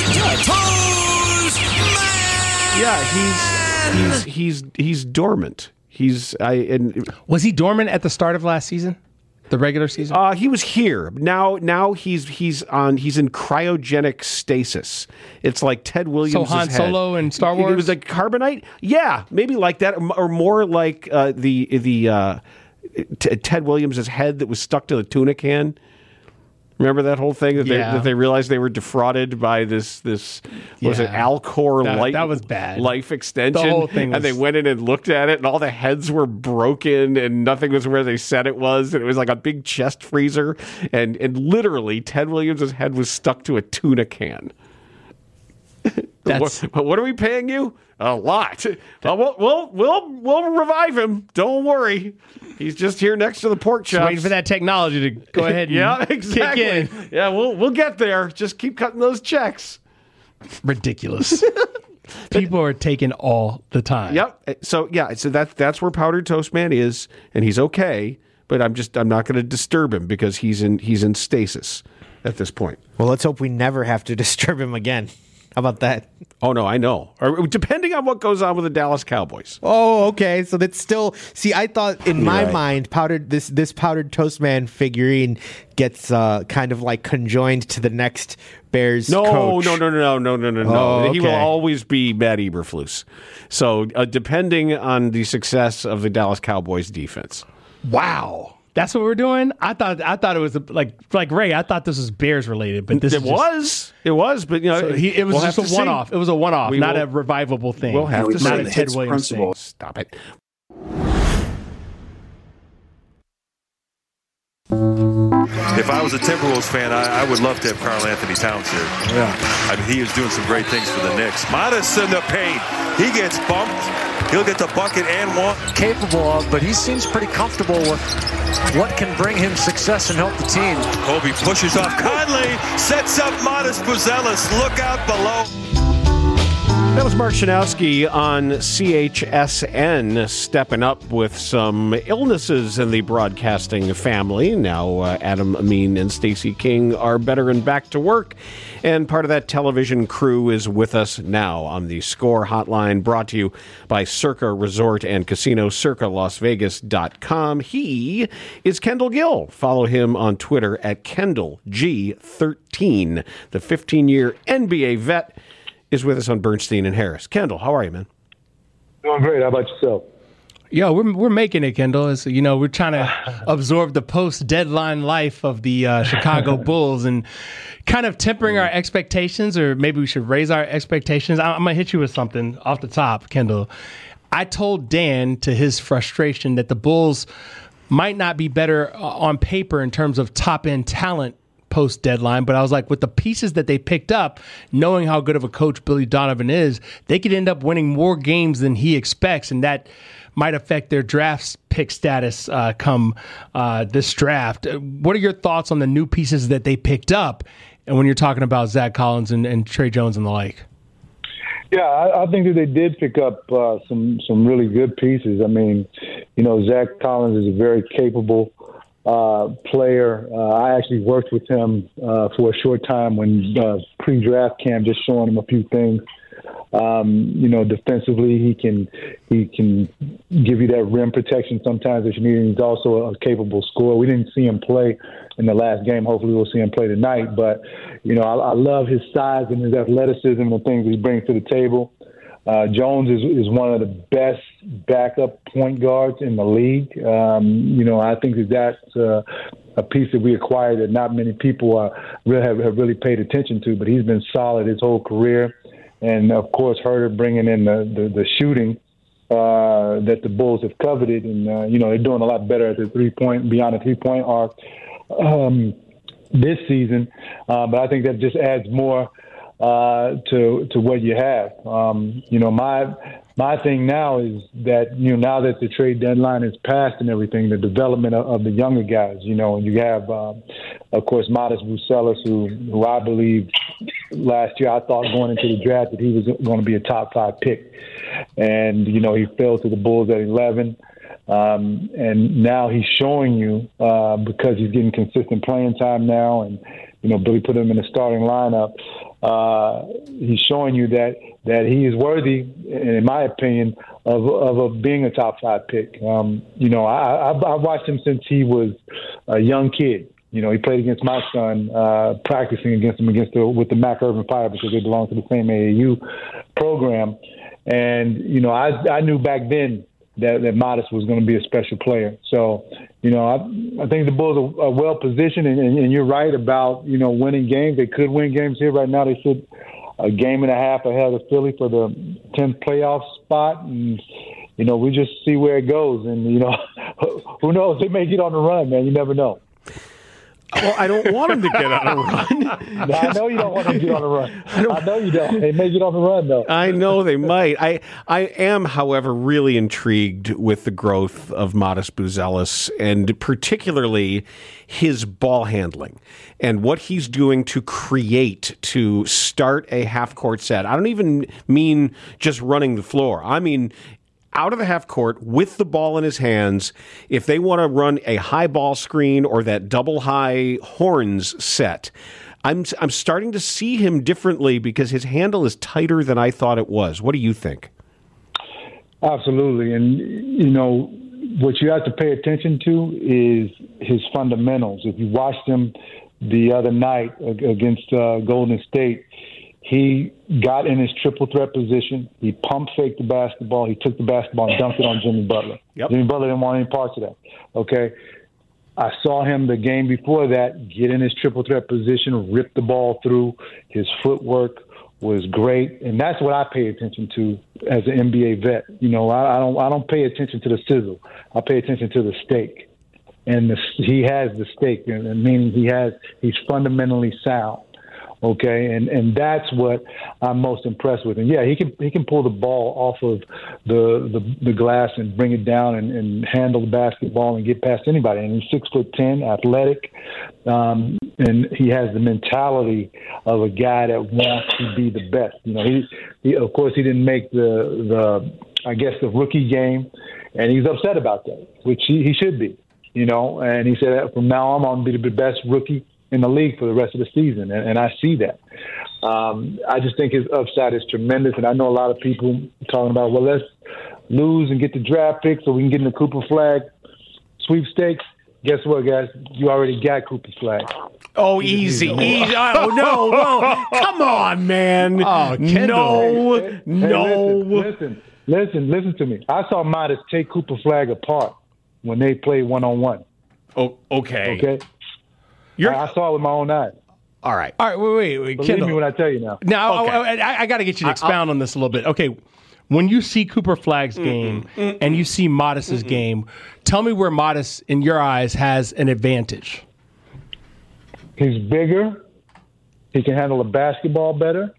Speaker 8: Yeah, he's dormant.
Speaker 9: Was he dormant at the start of last season? The regular season?
Speaker 8: He was here. Now he's in cryogenic stasis. It's like Ted Williams'
Speaker 9: So Han Solo in Star Wars?
Speaker 8: It was like carbonite? Yeah, maybe like that, or more like the Ted Williams' head that was stuck to the tuna can. Remember that whole thing that they realized they were defrauded by this was it Alcor
Speaker 9: that was bad.
Speaker 8: Life extension?
Speaker 9: The whole thing
Speaker 8: and they went in and looked at it, and all the heads were broken, and nothing was where they said it was, and it was like a big chest freezer, and literally Ted Williams' head was stuck to a tuna can. But what are we paying you? A lot. We'll revive him. Don't worry. He's just here next to the pork chops.
Speaker 9: Waiting for that technology to go ahead and
Speaker 8: exactly.
Speaker 9: kick in.
Speaker 8: Yeah, we'll get there. Just keep cutting those checks.
Speaker 9: Ridiculous. People are taking all the time.
Speaker 8: Yep. So that's where Powdered Toast Man is, and he's okay. But I'm not going to disturb him because he's in stasis at this point.
Speaker 14: Well, let's hope we never have to disturb him again. How about that?
Speaker 8: Oh, no, I know. Or, depending on what goes on with the Dallas Cowboys.
Speaker 14: Oh, okay. So that's still... See, I thought in my mind, this Powdered Toast Man figurine gets kind of like conjoined to the next Bears coach.
Speaker 8: No.
Speaker 14: Oh, okay.
Speaker 8: He will always be Matt Eberflus. So depending on the success of the Dallas Cowboys defense.
Speaker 9: Wow. That's what we're doing. I thought it was like Ray. I thought this was Bears related, but this
Speaker 8: it was. But
Speaker 9: it was just a one-off. It was a one-off, not a revivable thing.
Speaker 8: We'll have to
Speaker 9: not
Speaker 8: see.
Speaker 9: a Ted Williams thing.
Speaker 8: Stop it.
Speaker 16: If I was a Timberwolves fan, I would love to have Karl Anthony Towns here.
Speaker 8: Yeah,
Speaker 16: I mean, he is doing some great things for the Knicks. Modest in the paint. He gets bumped. He'll get the bucket and one.
Speaker 17: Capable of, but he seems pretty comfortable with what can bring him success and help the team.
Speaker 16: Kobe pushes off Conley, sets up Modest Buzelis. Look out below.
Speaker 8: That was Mark Shanowski on CHSN, stepping up with some illnesses in the broadcasting family. Now Adam Amin and Stacey King are better and back to work, and part of that television crew is with us now on the Score Hotline, brought to you by Circa Resort and Casino, circalasvegas.com. He is Kendall Gill. Follow him on Twitter at KendallG13. The 15-year NBA vet is with us on Bernstein and Harris. Kendall, how are you, man?
Speaker 18: Doing great. How about yourself?
Speaker 9: Yeah, we're making it, Kendall. As you know, we're trying to absorb the post-deadline life of the Chicago Bulls and kind of tempering our expectations, or maybe we should raise our expectations. I'm going to hit you with something off the top, Kendall. I told Dan, to his frustration, that the Bulls might not be better on paper in terms of top-end talent post-deadline, but I was like, with the pieces that they picked up, knowing how good of a coach Billy Donovan is, they could end up winning more games than he expects, and that might affect their draft pick status come this draft. What are your thoughts on the new pieces that they picked up, and when you're talking about Zach Collins and Trey Jones and the like?
Speaker 18: Yeah, I think that they did pick up some really good pieces. I mean, Zach Collins is a very capable player. I actually worked with him for a short time when pre-draft camp, just showing him a few things. Defensively, he can give you that rim protection sometimes if you need him. He's also a capable scorer. We didn't see him play in the last game. Hopefully we'll see him play tonight. But, I love his size and his athleticism and the things he brings to the table. Jones is one of the best backup point guards in the league. I think that's a piece that we acquired that not many people have really paid attention to, but he's been solid his whole career. And, of course, Herter bringing in the shooting that the Bulls have coveted. And, they're doing a lot better at the beyond the three-point arc this season. But I think that just adds more to what you have. My thing now is that, now that the trade deadline is passed and everything, the development of the younger guys, you have, of course, Modest Buzelis, who I believe last year I thought going into the draft that he was going to be a top 5 pick. And, he fell to the Bulls at 11. And now he's showing you, because he's getting consistent playing time now, and, Billy put him in the starting lineup, he's showing you that he is worthy, in my opinion, of being a top 5 pick. I've watched him since he was a young kid. He played against my son, practicing against him with the Mac Irvin Fire because they belong to the same AAU program. And, I knew back then that Modest was going to be a special player. So, I think the Bulls are well positioned, and you're right about, winning games. They could win games here. Right now they sit a game and a half ahead of Philly for the 10th playoff spot. And, we just see where it goes. And, who knows? They may get on the run, man. You never know.
Speaker 8: Well, I don't want him to get on a run.
Speaker 18: No, I know you don't want him to get on a run. I know you don't. They may get on the run, though.
Speaker 8: I know they might. I am, however, really intrigued with the growth of Modest Buzelis, and particularly his ball handling and what he's doing to start a half-court set. I don't even mean just running the floor. I mean out of the half court with the ball in his hands. If they want to run a high ball screen or that double high horns set, I'm starting to see him differently because his handle is tighter than I thought it was. What do you think?
Speaker 18: Absolutely. And, what you have to pay attention to is his fundamentals. If you watched him the other night against Golden State, he got in his triple threat position. He pump faked the basketball. He took the basketball and dunked it on Jimmy Butler. Yep. Jimmy Butler didn't want any parts of that. Okay. I saw him the game before that get in his triple threat position, rip the ball through. His footwork was great, and that's what I pay attention to as an NBA vet. I don't pay attention to the sizzle. I pay attention to the steak, and he has the steak, and meaning he's fundamentally sound. Okay, and that's what I'm most impressed with. And yeah, he can pull the ball off of the glass and bring it down and handle the basketball and get past anybody. And he's 6'10", athletic, and he has the mentality of a guy that wants to be the best. He of course he didn't make the rookie game, and he's upset about that, which he should be. And he said from now on, I'm going to be the best rookie in the league for the rest of the season, and I see that. I just think his upside is tremendous, and I know a lot of people talking about, well, let's lose and get the draft pick so we can get in the Cooper Flag sweepstakes. Guess what, guys? You already got Cooper Flag.
Speaker 8: Oh, easy. Oh, no. Come on, man.
Speaker 18: Oh,
Speaker 8: Kendall. No.
Speaker 18: Listen to me. I saw Modest take Cooper Flag apart when they played one-on-one.
Speaker 8: Oh, okay.
Speaker 18: Okay? I saw it with my own eyes.
Speaker 8: All right.
Speaker 9: Wait.
Speaker 18: Believe
Speaker 9: Kendall.
Speaker 18: me when I tell you now.
Speaker 9: Now, okay. I got to get you to expound on this a little bit. Okay, when you see Cooper Flag's game and you see Modest's game, tell me where Modest, in your eyes, has an advantage.
Speaker 18: He's bigger. He can handle a basketball better.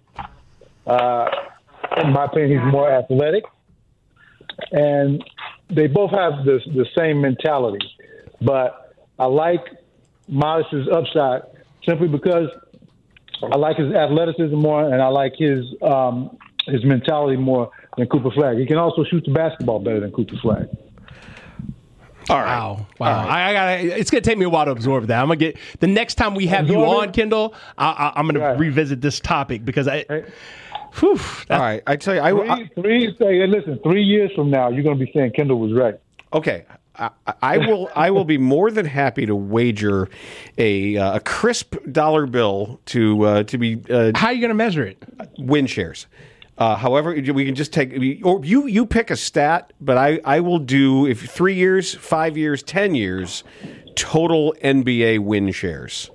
Speaker 18: In my opinion, he's more athletic. And they both have the same mentality. But I like Modest's upside simply because I like his athleticism more, and I like his mentality more than Cooper Flag. He can also shoot the basketball better than Cooper Flag.
Speaker 8: All right.
Speaker 9: Wow. All right. It's gonna take me a while to absorb that. I'm gonna get the next time we have you on, Kendall. I'm gonna revisit this topic because all
Speaker 18: right. I tell you, 3 years from now, you're gonna be saying Kendall was right.
Speaker 8: Okay. I will be more than happy to wager a crisp dollar bill to be.
Speaker 9: How are you going to measure it?
Speaker 8: Win shares. However, we can just take or you pick a stat, but I will do if 3 years, 5 years, 10 years total NBA win shares.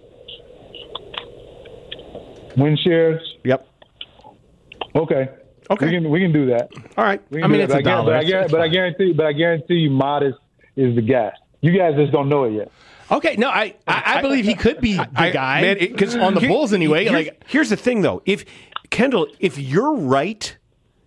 Speaker 18: Win shares.
Speaker 8: Yep.
Speaker 18: Okay. We can do that.
Speaker 8: All right.
Speaker 9: I mean, it's a dollar.
Speaker 18: But I guarantee you, Modest is the guy. You guys just don't know it yet.
Speaker 9: Okay, no, I believe he could be the guy because on the Bulls anyway.
Speaker 8: Here's the thing, though. If you're right,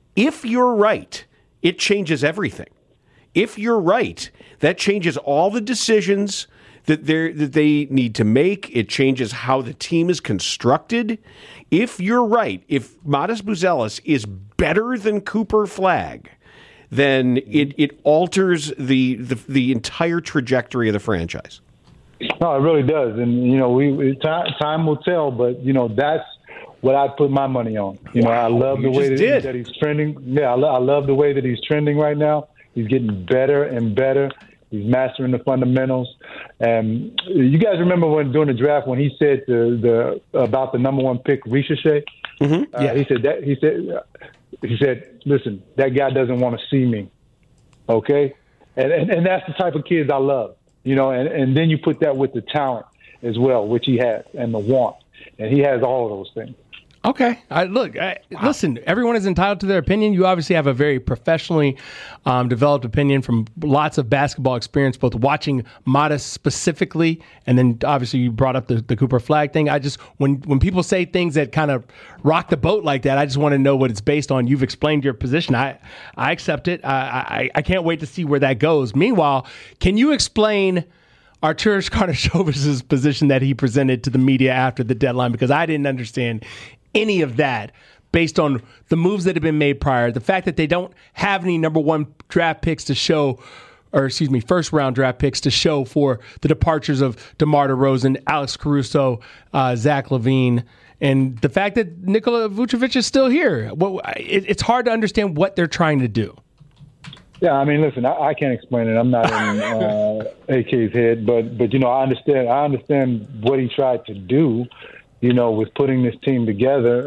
Speaker 8: it changes everything. If you're right, that changes all the decisions that they need to make. It changes how the team is constructed. If you're right, if Modest Buzelis is better than Cooper Flag, then it alters the entire trajectory of the franchise.
Speaker 18: No, it really does, and time will tell. But that's what I'd put my money on. I love the way that he's trending. Yeah, I love the way that he's trending right now. He's getting better and better. He's mastering the fundamentals. And you guys remember when during the draft when he said about the number one pick, Ricochet? Mm-hmm. He said, listen, that guy doesn't want to see me. Okay? And that's the type of kids I love. And then you put that with the talent as well, which he has, and the want. And he has all of those things.
Speaker 9: Okay. Listen, everyone is entitled to their opinion. You obviously have a very professionally developed opinion from lots of basketball experience, both watching Matas specifically, and then obviously you brought up the Cooper Flagg thing. When people say things that kind of rock the boat like that, I just want to know what it's based on. You've explained your position. I accept it. I can't wait to see where that goes. Meanwhile, can you explain Arturas Karnisovas' position that he presented to the media after the deadline? Because I didn't understand any of that based on the moves that have been made prior, the fact that they don't have any number one draft picks to show, first round draft picks to show for the departures of DeMar DeRozan, Alex Caruso, Zach LaVine, and the fact that Nikola Vucevic is still here. It's hard to understand what they're trying to do.
Speaker 18: Yeah, I mean, listen, I can't explain it. I'm not in AK's head, but I understand what he tried to do. With putting this team together,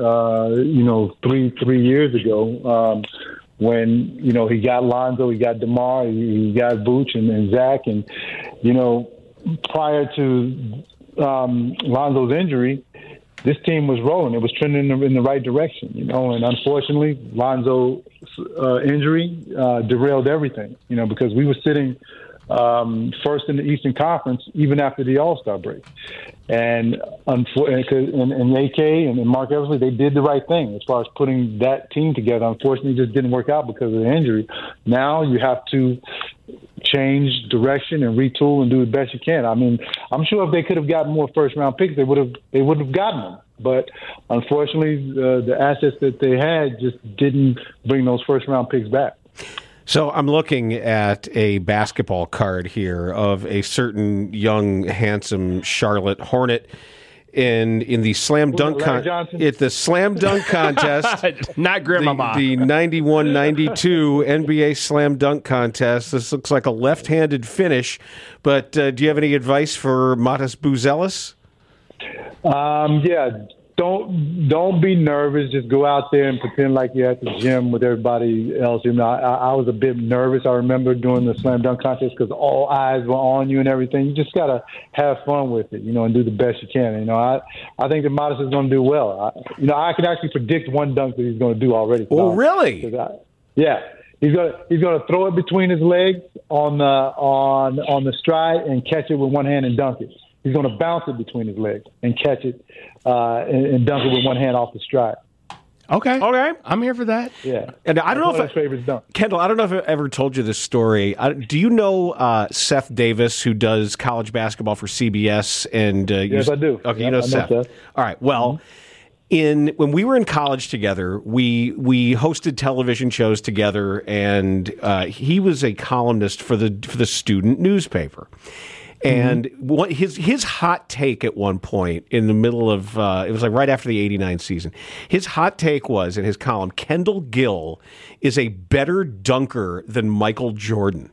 Speaker 18: 3 years ago, when, he got Lonzo, he got DeMar, he got Vooch and Zach. And, prior to Lonzo's injury, this team was rolling. It was trending in the right direction, and unfortunately, Lonzo's injury derailed everything, because we were sitting first in the Eastern Conference even after the All-Star break. And AK and Mark Eversley, they did the right thing as far as putting that team together. Unfortunately, it just didn't work out because of the injury. Now you have to change direction and retool and do the best you can. I mean, I'm sure if they could have gotten more first-round picks, they would have gotten them. But unfortunately, the assets that they had just didn't bring those first-round picks back.
Speaker 8: So I'm looking at a basketball card here of a certain young, handsome Charlotte Hornet in the slam dunk at the slam dunk contest.
Speaker 9: Not Grandmama.
Speaker 8: The 91-92 NBA slam dunk contest. This looks like a left-handed finish, but do you have any advice for Matas Buzelis?
Speaker 18: Yeah. Don't be nervous. Just go out there and pretend like you're at the gym with everybody else. I was a bit nervous. I remember during the slam dunk contest because all eyes were on you and everything. You just gotta have fun with it, and do the best you can. I think that Matas is going to do well. I can actually predict one dunk that he's going to do already.
Speaker 8: Oh, really?
Speaker 18: Yeah. He's gonna throw it between his legs on the stride and catch it with one hand and dunk it. He's going to bounce it between his legs and catch it and dunk it with one hand off the stride.
Speaker 9: Okay. I'm here for that.
Speaker 18: Yeah.
Speaker 8: And I don't know if
Speaker 18: favorite dunk.
Speaker 8: Kendall, I don't know if I ever told you this story. Do you know Seth Davis, who does college basketball for CBS? And
Speaker 18: yes, I do.
Speaker 8: Okay, you know Seth. All right. Well, when we were in college together, we hosted television shows together, and he was a columnist for the student newspaper. And his hot take at one point in the middle of it was like right after the '89 season. His hot take was in his column: Kendall Gill is a better dunker than Michael Jordan.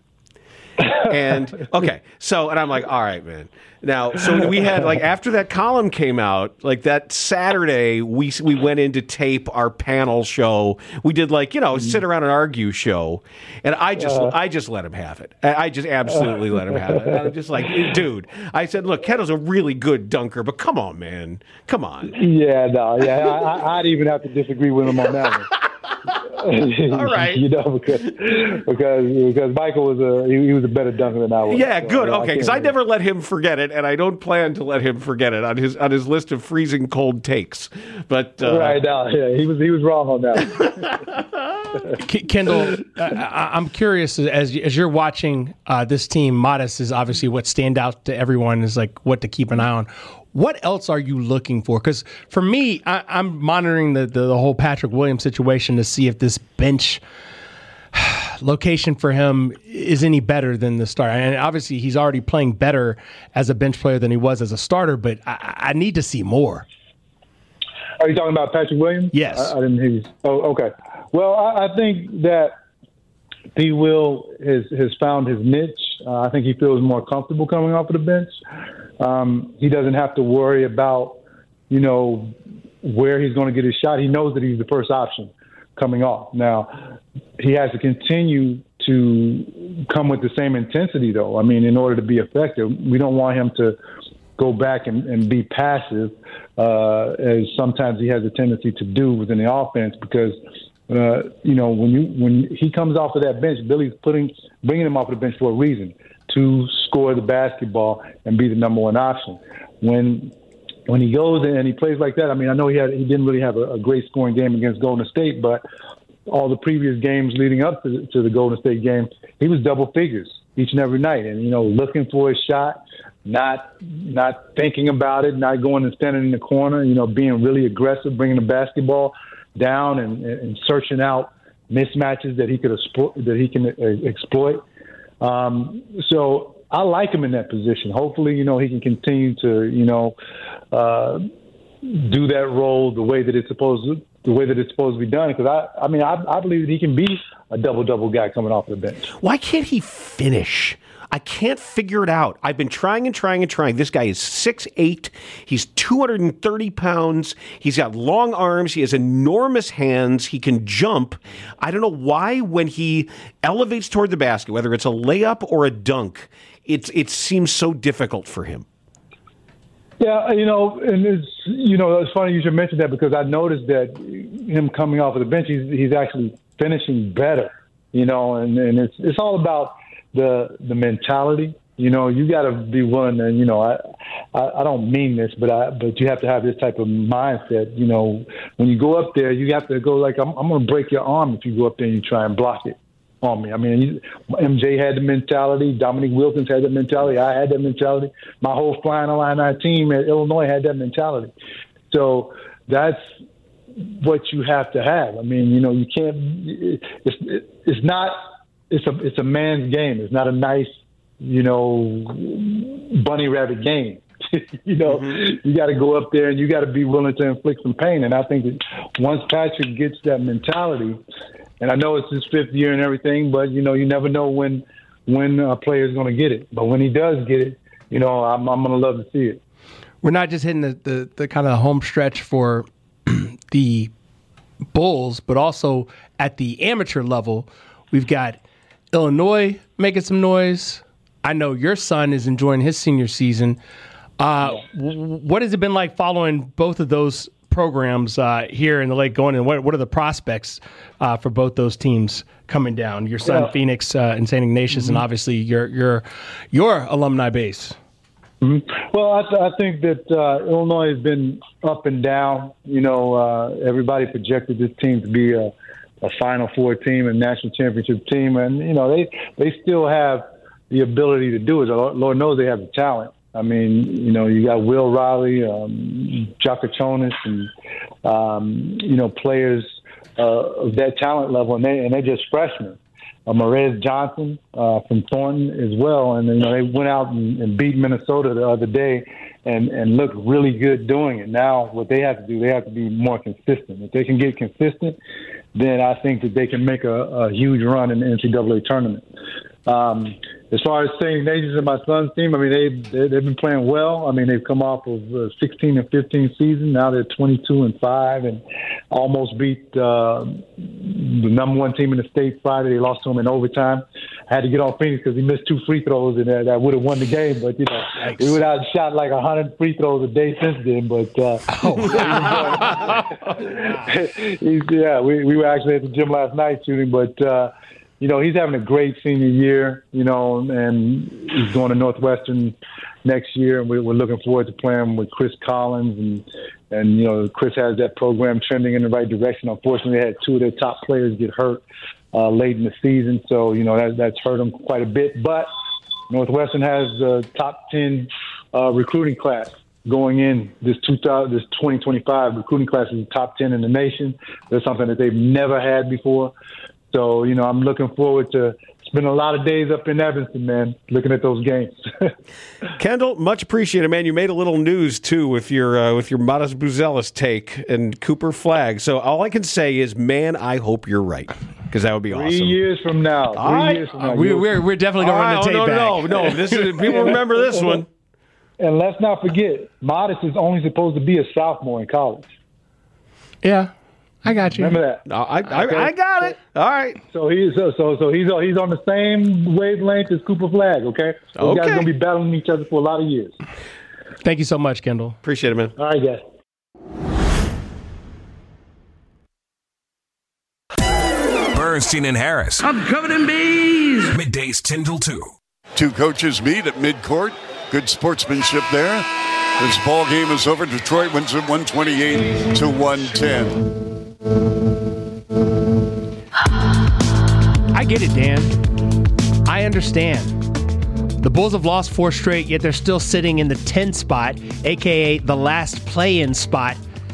Speaker 8: And and I'm like, all right, man. Now, so we had after that column came out, that Saturday we went in to tape our panel show. We did sit around and argue show, and I just let him have it. I just absolutely let him have it. And I'm just like, dude. I said, look, Kendall's a really good dunker, but come on, man, come on.
Speaker 18: Yeah, no, yeah, I'd even have to disagree with him on that one.
Speaker 8: All right,
Speaker 18: because Michael was a better dunker than I was.
Speaker 8: Yeah, good. Okay, because I never let him forget it, and I don't plan to let him forget it on his list of freezing cold takes. But
Speaker 18: right now, yeah, he was wrong on that.
Speaker 9: Kendall, I'm curious as you're watching this team. Matas is obviously what stand out to everyone is what to keep an eye on. What else are you looking for? Because for me, I'm monitoring the whole Patrick Williams situation to see if this bench location for him is any better than the start. And obviously, he's already playing better as a bench player than he was as a starter, but I need to see more.
Speaker 18: Are you talking about Patrick Williams?
Speaker 9: Yes.
Speaker 18: I didn't hear you. Oh, okay. Well, I think that P. Will has found his niche. I think he feels more comfortable coming off of the bench. He doesn't have to worry about, where he's going to get his shot. He knows that he's the first option coming off. Now, he has to continue to come with the same intensity, though. I mean, in order to be effective, we don't want him to go back and be passive, as sometimes he has a tendency to do within the offense, because when he comes off of that bench, Billy's bringing him off of the bench for a reason, to score the basketball and be the number one option. When he goes and he plays like that, I mean, I know he didn't really have a great scoring game against Golden State, but all the previous games leading up to the Golden State game, he was double figures each and every night, and looking for his shot, not thinking about it, not going and standing in the corner, being really aggressive, bringing the basketball down and searching out mismatches that he can exploit. So I like him in that position. Hopefully, he can continue to, do that role the way that it's supposed to be done. Because I believe that he can be a double guy coming off the bench.
Speaker 8: Why can't he finish? I can't figure it out. I've been trying. This guy is 6'8". He's 230 pounds. He's got long arms. He has enormous hands. He can jump. I don't know why when he elevates toward the basket, whether it's a layup or a dunk, it seems so difficult for him.
Speaker 18: Yeah, and it's funny you should mention that, because I noticed that him coming off of the bench, he's actually finishing better, and it's all about the mentality. You got to be willing to, I don't mean this, but you have to have this type of mindset. When you go up there, you have to go like, I'm going to break your arm if you go up there and you try and block it on me. I mean, MJ had the mentality. Dominique Wilkins had the mentality. I had that mentality. My whole Flying Illini team at Illinois had that mentality. So that's what you have to have. I mean, you can't. It's not. It's a man's game. It's not a nice, bunny rabbit game. You got to go up there and you got to be willing to inflict some pain. And I think that once Patrick gets that mentality, and I know it's his fifth year and everything, but you never know when a player is going to get it. But when he does get it, I'm going to love to see it.
Speaker 9: We're not just hitting the kind of home stretch for the Bulls, but also at the amateur level, we've got Illinois making some noise. I know your son is enjoying his senior season. What has it been like following both of those programs here in the Lake going, and what are the prospects for both those teams coming down? Your son, Phoenix, and St. Ignatius, and obviously your alumni base.
Speaker 18: Mm-hmm. Well, I think that Illinois has been up and down. Everybody projected this team to be a Final Four team, a national championship team, and they still have the ability to do it. Lord knows they have the talent. I mean, you got Will Riley, Jakachonis, and players of that talent level, and they're just freshmen. Marez Johnson from Thornton as well, and they went out and beat Minnesota the other day, and looked really good doing it. Now, what they have to do, they have to be more consistent. If they can get consistent, then I think that they can make a huge run in the NCAA tournament. As far as St. Ignatius and my son's team, I mean, they've been playing well. I mean, they've come off of 16-15 season. Now they're 22-5 and almost beat the number one team in the state Friday. They lost to them in overtime. I had to get on Phoenix because he missed 2 free throws and that would have won the game. But we would have shot like 100 free throws a day since then. But we were actually at the gym last night shooting, but. He's having a great senior year, and he's going to Northwestern next year, and we're looking forward to playing with Chris Collins, and Chris has that program trending in the right direction. Unfortunately, they had 2 of their top players get hurt late in the season, so, that's hurt them quite a bit. But Northwestern has the top 10 recruiting class going in this 2025 recruiting class is the top 10 in the nation. That's something that they've never had before. So, I'm looking forward to Spent a lot of days up in Evanston, man, looking at those games.
Speaker 8: Kendall, much appreciated, man. You made a little news too with your Matas Buzelis take and Cooper Flagg. So all I can say is, man, I hope you're right, because that would be awesome.
Speaker 18: 3 years from now.
Speaker 9: We're definitely going to run the tape back.
Speaker 8: No. This is people remember this one.
Speaker 18: And let's not forget, Matas is only supposed to be a sophomore in college.
Speaker 9: Yeah, I got you.
Speaker 18: Remember that?
Speaker 8: I got it. All right.
Speaker 18: So he's on the same wavelength as Cooper Flagg. Okay. Those guys are gonna be battling each other for a lot of years.
Speaker 9: Thank you so much, Kendall.
Speaker 8: Appreciate it, man.
Speaker 18: All right, guys.
Speaker 11: Bernstein and Harris.
Speaker 6: I'm covered in bees.
Speaker 11: Middays 10 till 2.
Speaker 19: Two coaches meet at midcourt. Good sportsmanship there. This ball game is over. Detroit wins it 128-110.
Speaker 9: I get it, Dan. I understand. The Bulls have lost 4 straight, yet they're still sitting in the 10 spot, a.k.a. the last play-in spot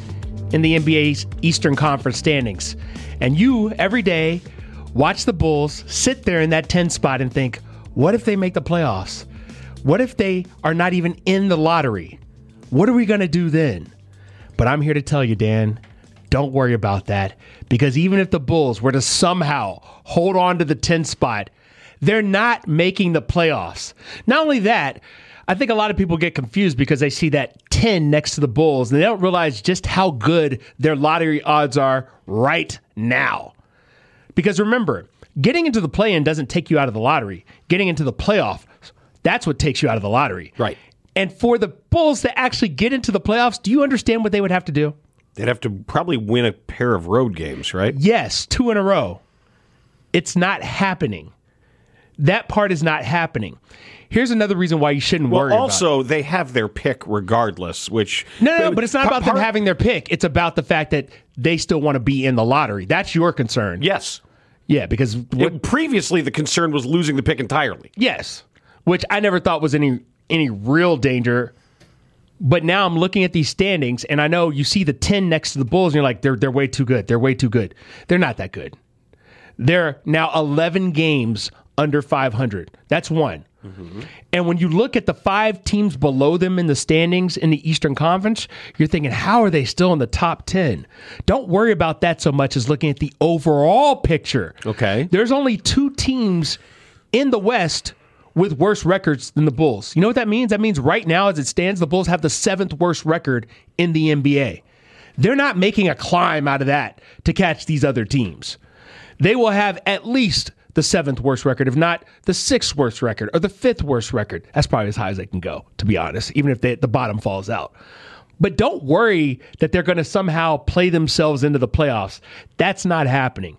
Speaker 9: in the NBA's Eastern Conference standings. And you, every day, watch the Bulls sit there in that 10 spot and think, what if they make the playoffs? What if they are not even in the lottery? What are we going to do then? But I'm here to tell you, Dan, don't worry about that, because even if the Bulls were to somehow hold on to the 10 spot, they're not making the playoffs. Not only that, I think a lot of people get confused because they see that 10 next to the Bulls and they don't realize just how good their lottery odds are right now. Because remember, getting into the play-in doesn't take you out of the lottery. Getting into the playoffs, that's what takes you out of the lottery.
Speaker 8: Right.
Speaker 9: And for the Bulls to actually get into the playoffs, do you understand what they would have to do?
Speaker 8: They'd have to probably win a pair of road games, right?
Speaker 9: Yes, 2 in a row. It's not happening. That part is not happening. Here's another reason why you shouldn't worry about it.
Speaker 8: Also, they have their pick regardless, which...
Speaker 9: No, but it's not about them having their pick. It's about the fact that they still want to be in the lottery. That's your concern.
Speaker 8: Yes.
Speaker 9: Yeah, because...
Speaker 8: previously, the concern was losing the pick entirely.
Speaker 9: Yes, which I never thought was any real danger. But now I'm looking at these standings, and I know you see the 10 next to the Bulls, and you're like, they're way too good. They're way too good. They're not that good. They're now 11 games under 500. That's one. Mm-hmm. And when you look at the 5 teams below them in the standings in the Eastern Conference, you're thinking, how are they still in the top 10? Don't worry about that so much as looking at the overall picture.
Speaker 8: Okay.
Speaker 9: There's only 2 teams in the West with worse records than the Bulls. You know what that means? That means right now, as it stands, the Bulls have the 7th worst record in the NBA. They're not making a climb out of that to catch these other teams. They will have at least the 7th worst record, if not the 6th worst record or the 5th worst record. That's probably as high as they can go, to be honest, even if the bottom falls out. But don't worry that they're going to somehow play themselves into the playoffs. That's not happening.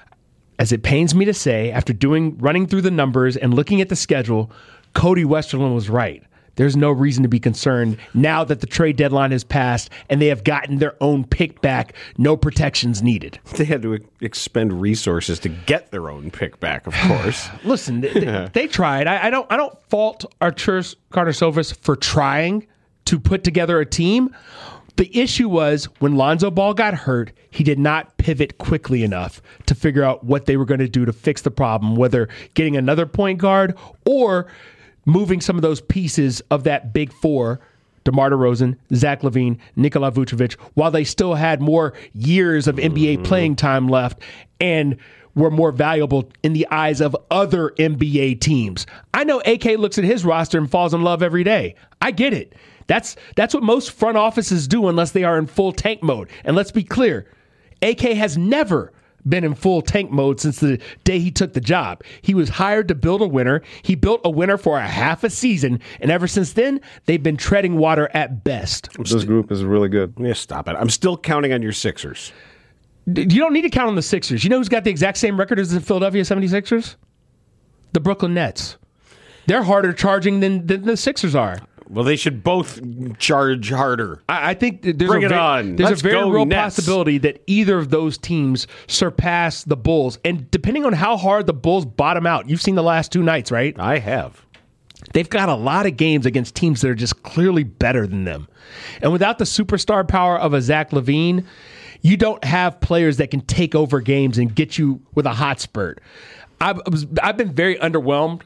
Speaker 9: As it pains me to say, after running through the numbers and looking at the schedule, Cody Westerlund was right. There's no reason to be concerned now that the trade deadline has passed and they have gotten their own pick back. No protections needed.
Speaker 8: They had to expend resources to get their own pick back, of course.
Speaker 9: Listen, they tried. I don't fault Arturas Karnisovas for trying to put together a team. The issue was when Lonzo Ball got hurt, he did not pivot quickly enough to figure out what they were going to do to fix the problem, whether getting another point guard or moving some of those pieces of that big 4, DeMar DeRozan, Zach LaVine, Nikola Vucevic, while they still had more years of NBA playing time left and were more valuable in the eyes of other NBA teams. I know AK looks at his roster and falls in love every day. I get it. That's what most front offices do unless they are in full tank mode. And let's be clear, AK has never been in full tank mode since the day he took the job. He was hired to build a winner. He built a winner for a half a season, and ever since then, they've been treading water at best.
Speaker 20: This group is really good.
Speaker 8: Yeah, stop it. I'm still counting on your Sixers.
Speaker 9: You don't need to count on the Sixers. You know who's got the exact same record as the Philadelphia 76ers? The Brooklyn Nets. They're harder charging than the Sixers are.
Speaker 8: Well, they should both charge harder.
Speaker 9: I think there's
Speaker 8: Bring it on.
Speaker 9: There's
Speaker 8: Let's
Speaker 9: a very real
Speaker 8: Nets.
Speaker 9: possibility that either of those teams surpass the Bulls. And depending on how hard the Bulls bottom out, you've seen the last 2 nights, right?
Speaker 8: I have.
Speaker 9: They've got a lot of games against teams that are just clearly better than them. And without the superstar power of a Zach LaVine, you don't have players that can take over games and get you with a hot spurt. I've been very underwhelmed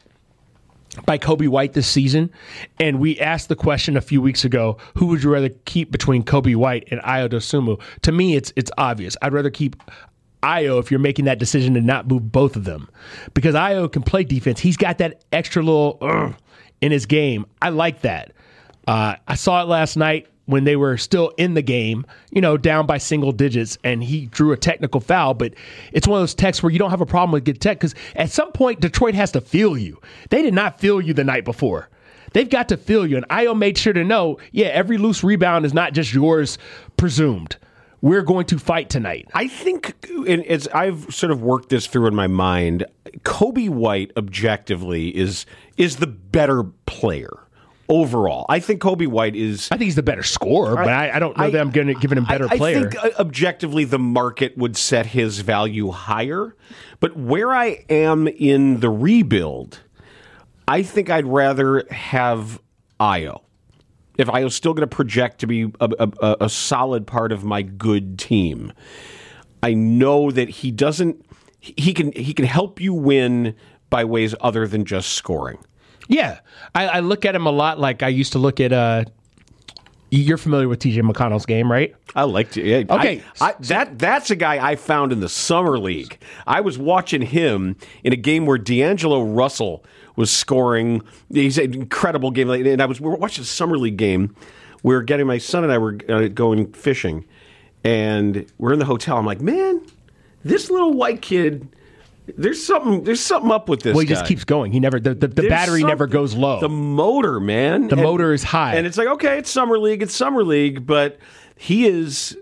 Speaker 9: by Kobe White this season, and we asked the question a few weeks ago, who would you rather keep between Kobe White and Ayo Dosunmu? To me, it's obvious. I'd rather keep Ayo if you're making that decision to not move both of them, because Ayo can play defense. He's got that extra little in his game. I like that. I saw it last night when they were still in the game, down by single digits, and he drew a technical foul. But it's one of those techs where you don't have a problem with good tech, because at some point Detroit has to feel you. They did not feel you the night before. They've got to feel you. And Ayo made sure to know, every loose rebound is not just yours presumed. We're going to fight tonight.
Speaker 8: I think, as I've sort of worked this through in my mind, Kobe White objectively is the better player. Overall, I think Kobe White is...
Speaker 9: I think he's the better scorer, but I don't know that I'm going to give him better player.
Speaker 8: I think objectively the market would set his value higher, but where I am in the rebuild, I think I'd rather have Ayo. If Ayo's still going to project to be a solid part of my good team, I know that he doesn't... He can help you win by ways other than just scoring.
Speaker 9: Yeah, I look at him a lot like I used to look at. You're familiar with TJ McConnell's game, right?
Speaker 8: I like to. Yeah.
Speaker 9: Okay,
Speaker 8: that's a guy I found in the summer league. I was watching him in a game where D'Angelo Russell was scoring. He's an incredible game, and we were watching a summer league game. We were getting my son and I were going fishing, and we're in the hotel. I'm like, man, this little white kid. There's something up with this guy.
Speaker 9: Well, he just keeps going. He never the battery never goes low.
Speaker 8: The motor, man.
Speaker 9: The motor is high.
Speaker 8: And it's like, okay, it's summer league, but he is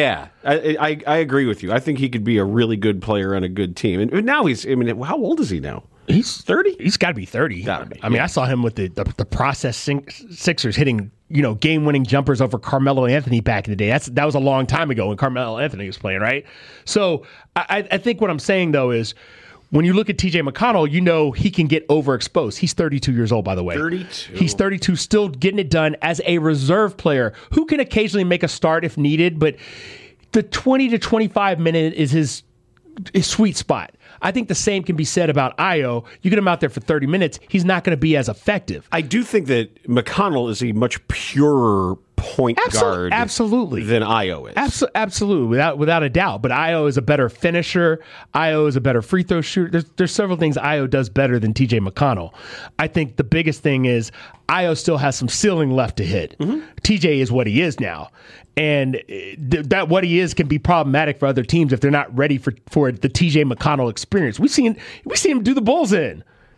Speaker 8: I agree with you. I think he could be a really good player on a good team. And now how old is he now?
Speaker 9: He's 30. He's got to be 30. I saw him with the process Sixers hitting, game-winning jumpers over Carmelo Anthony back in the day. That was a long time ago when Carmelo Anthony was playing, right? So I think what I'm saying, though, is when you look at TJ McConnell, he can get overexposed. He's 32 years old, by the way.
Speaker 8: 32.
Speaker 9: He's 32, still getting it done as a reserve player who can occasionally make a start if needed, but the 20 to 25 minute is his sweet spot. I think the same can be said about Ayo. You get him out there for 30 minutes, he's not going to be as effective.
Speaker 8: I do think that McConnell is a much purer point guard than Ayo is.
Speaker 9: Absolutely, without a doubt. But Ayo is a better finisher. Ayo is a better free throw shooter. There's several things Ayo does better than TJ McConnell. I think the biggest thing is Ayo still has some ceiling left to hit. Mm-hmm. TJ is what he is now. And that what he is can be problematic for other teams if they're not ready for the TJ McConnell experience. We seen him do the Bulls in,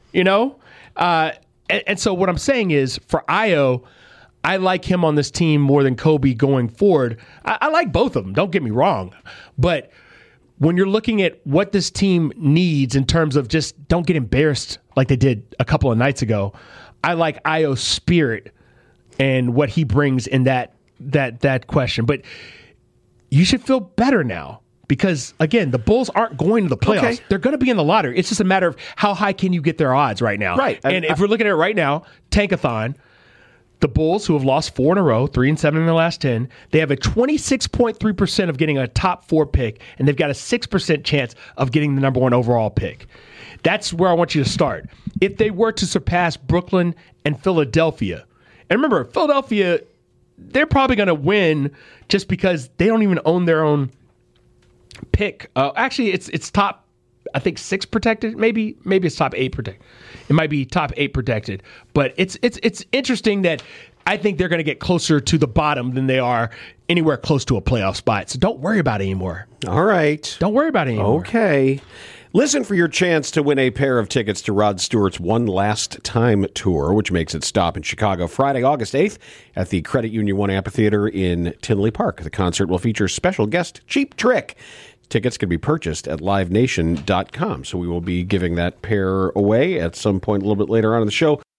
Speaker 9: and so what I'm saying is for Ayo, I like him on this team more than Kobe going forward. I like both of them. Don't get me wrong, but when you're looking at what this team needs in terms of just don't get embarrassed like they did a couple of nights ago, I like Ayo's spirit and what he brings in that question. But you should feel better now because, again, the Bulls aren't going to the playoffs. Okay. They're going to be in the lottery. It's just a matter of how high can you get their odds right now.
Speaker 8: Right.
Speaker 9: And if we're looking at it right now, Tankathon, the Bulls, who have lost 4 in a row, 3-7 in their last 10, they have a 26.3% of getting a top 4 pick, and they've got a 6% chance of getting the number 1 overall pick. That's where I want you to start. If they were to surpass Brooklyn and Philadelphia, and remember, Philadelphia, they're probably going to win just because they don't even own their own pick. Actually, it's top, I think, 6 protected. Maybe it's top 8 protected. It might be top 8 protected. But it's interesting that I think they're going to get closer to the bottom than they are anywhere close to a playoff spot. So don't worry about it anymore.
Speaker 8: All right.
Speaker 9: Don't worry about it anymore.
Speaker 8: Okay. Listen for your chance to win a pair of tickets to Rod Stewart's One Last Time tour, which makes its stop in Chicago Friday, August 8th at the Credit Union One Amphitheater in Tinley Park. The concert will feature special guest Cheap Trick. Tickets can be purchased at livenation.com. So we will be giving that pair away at some point a little bit later on in the show.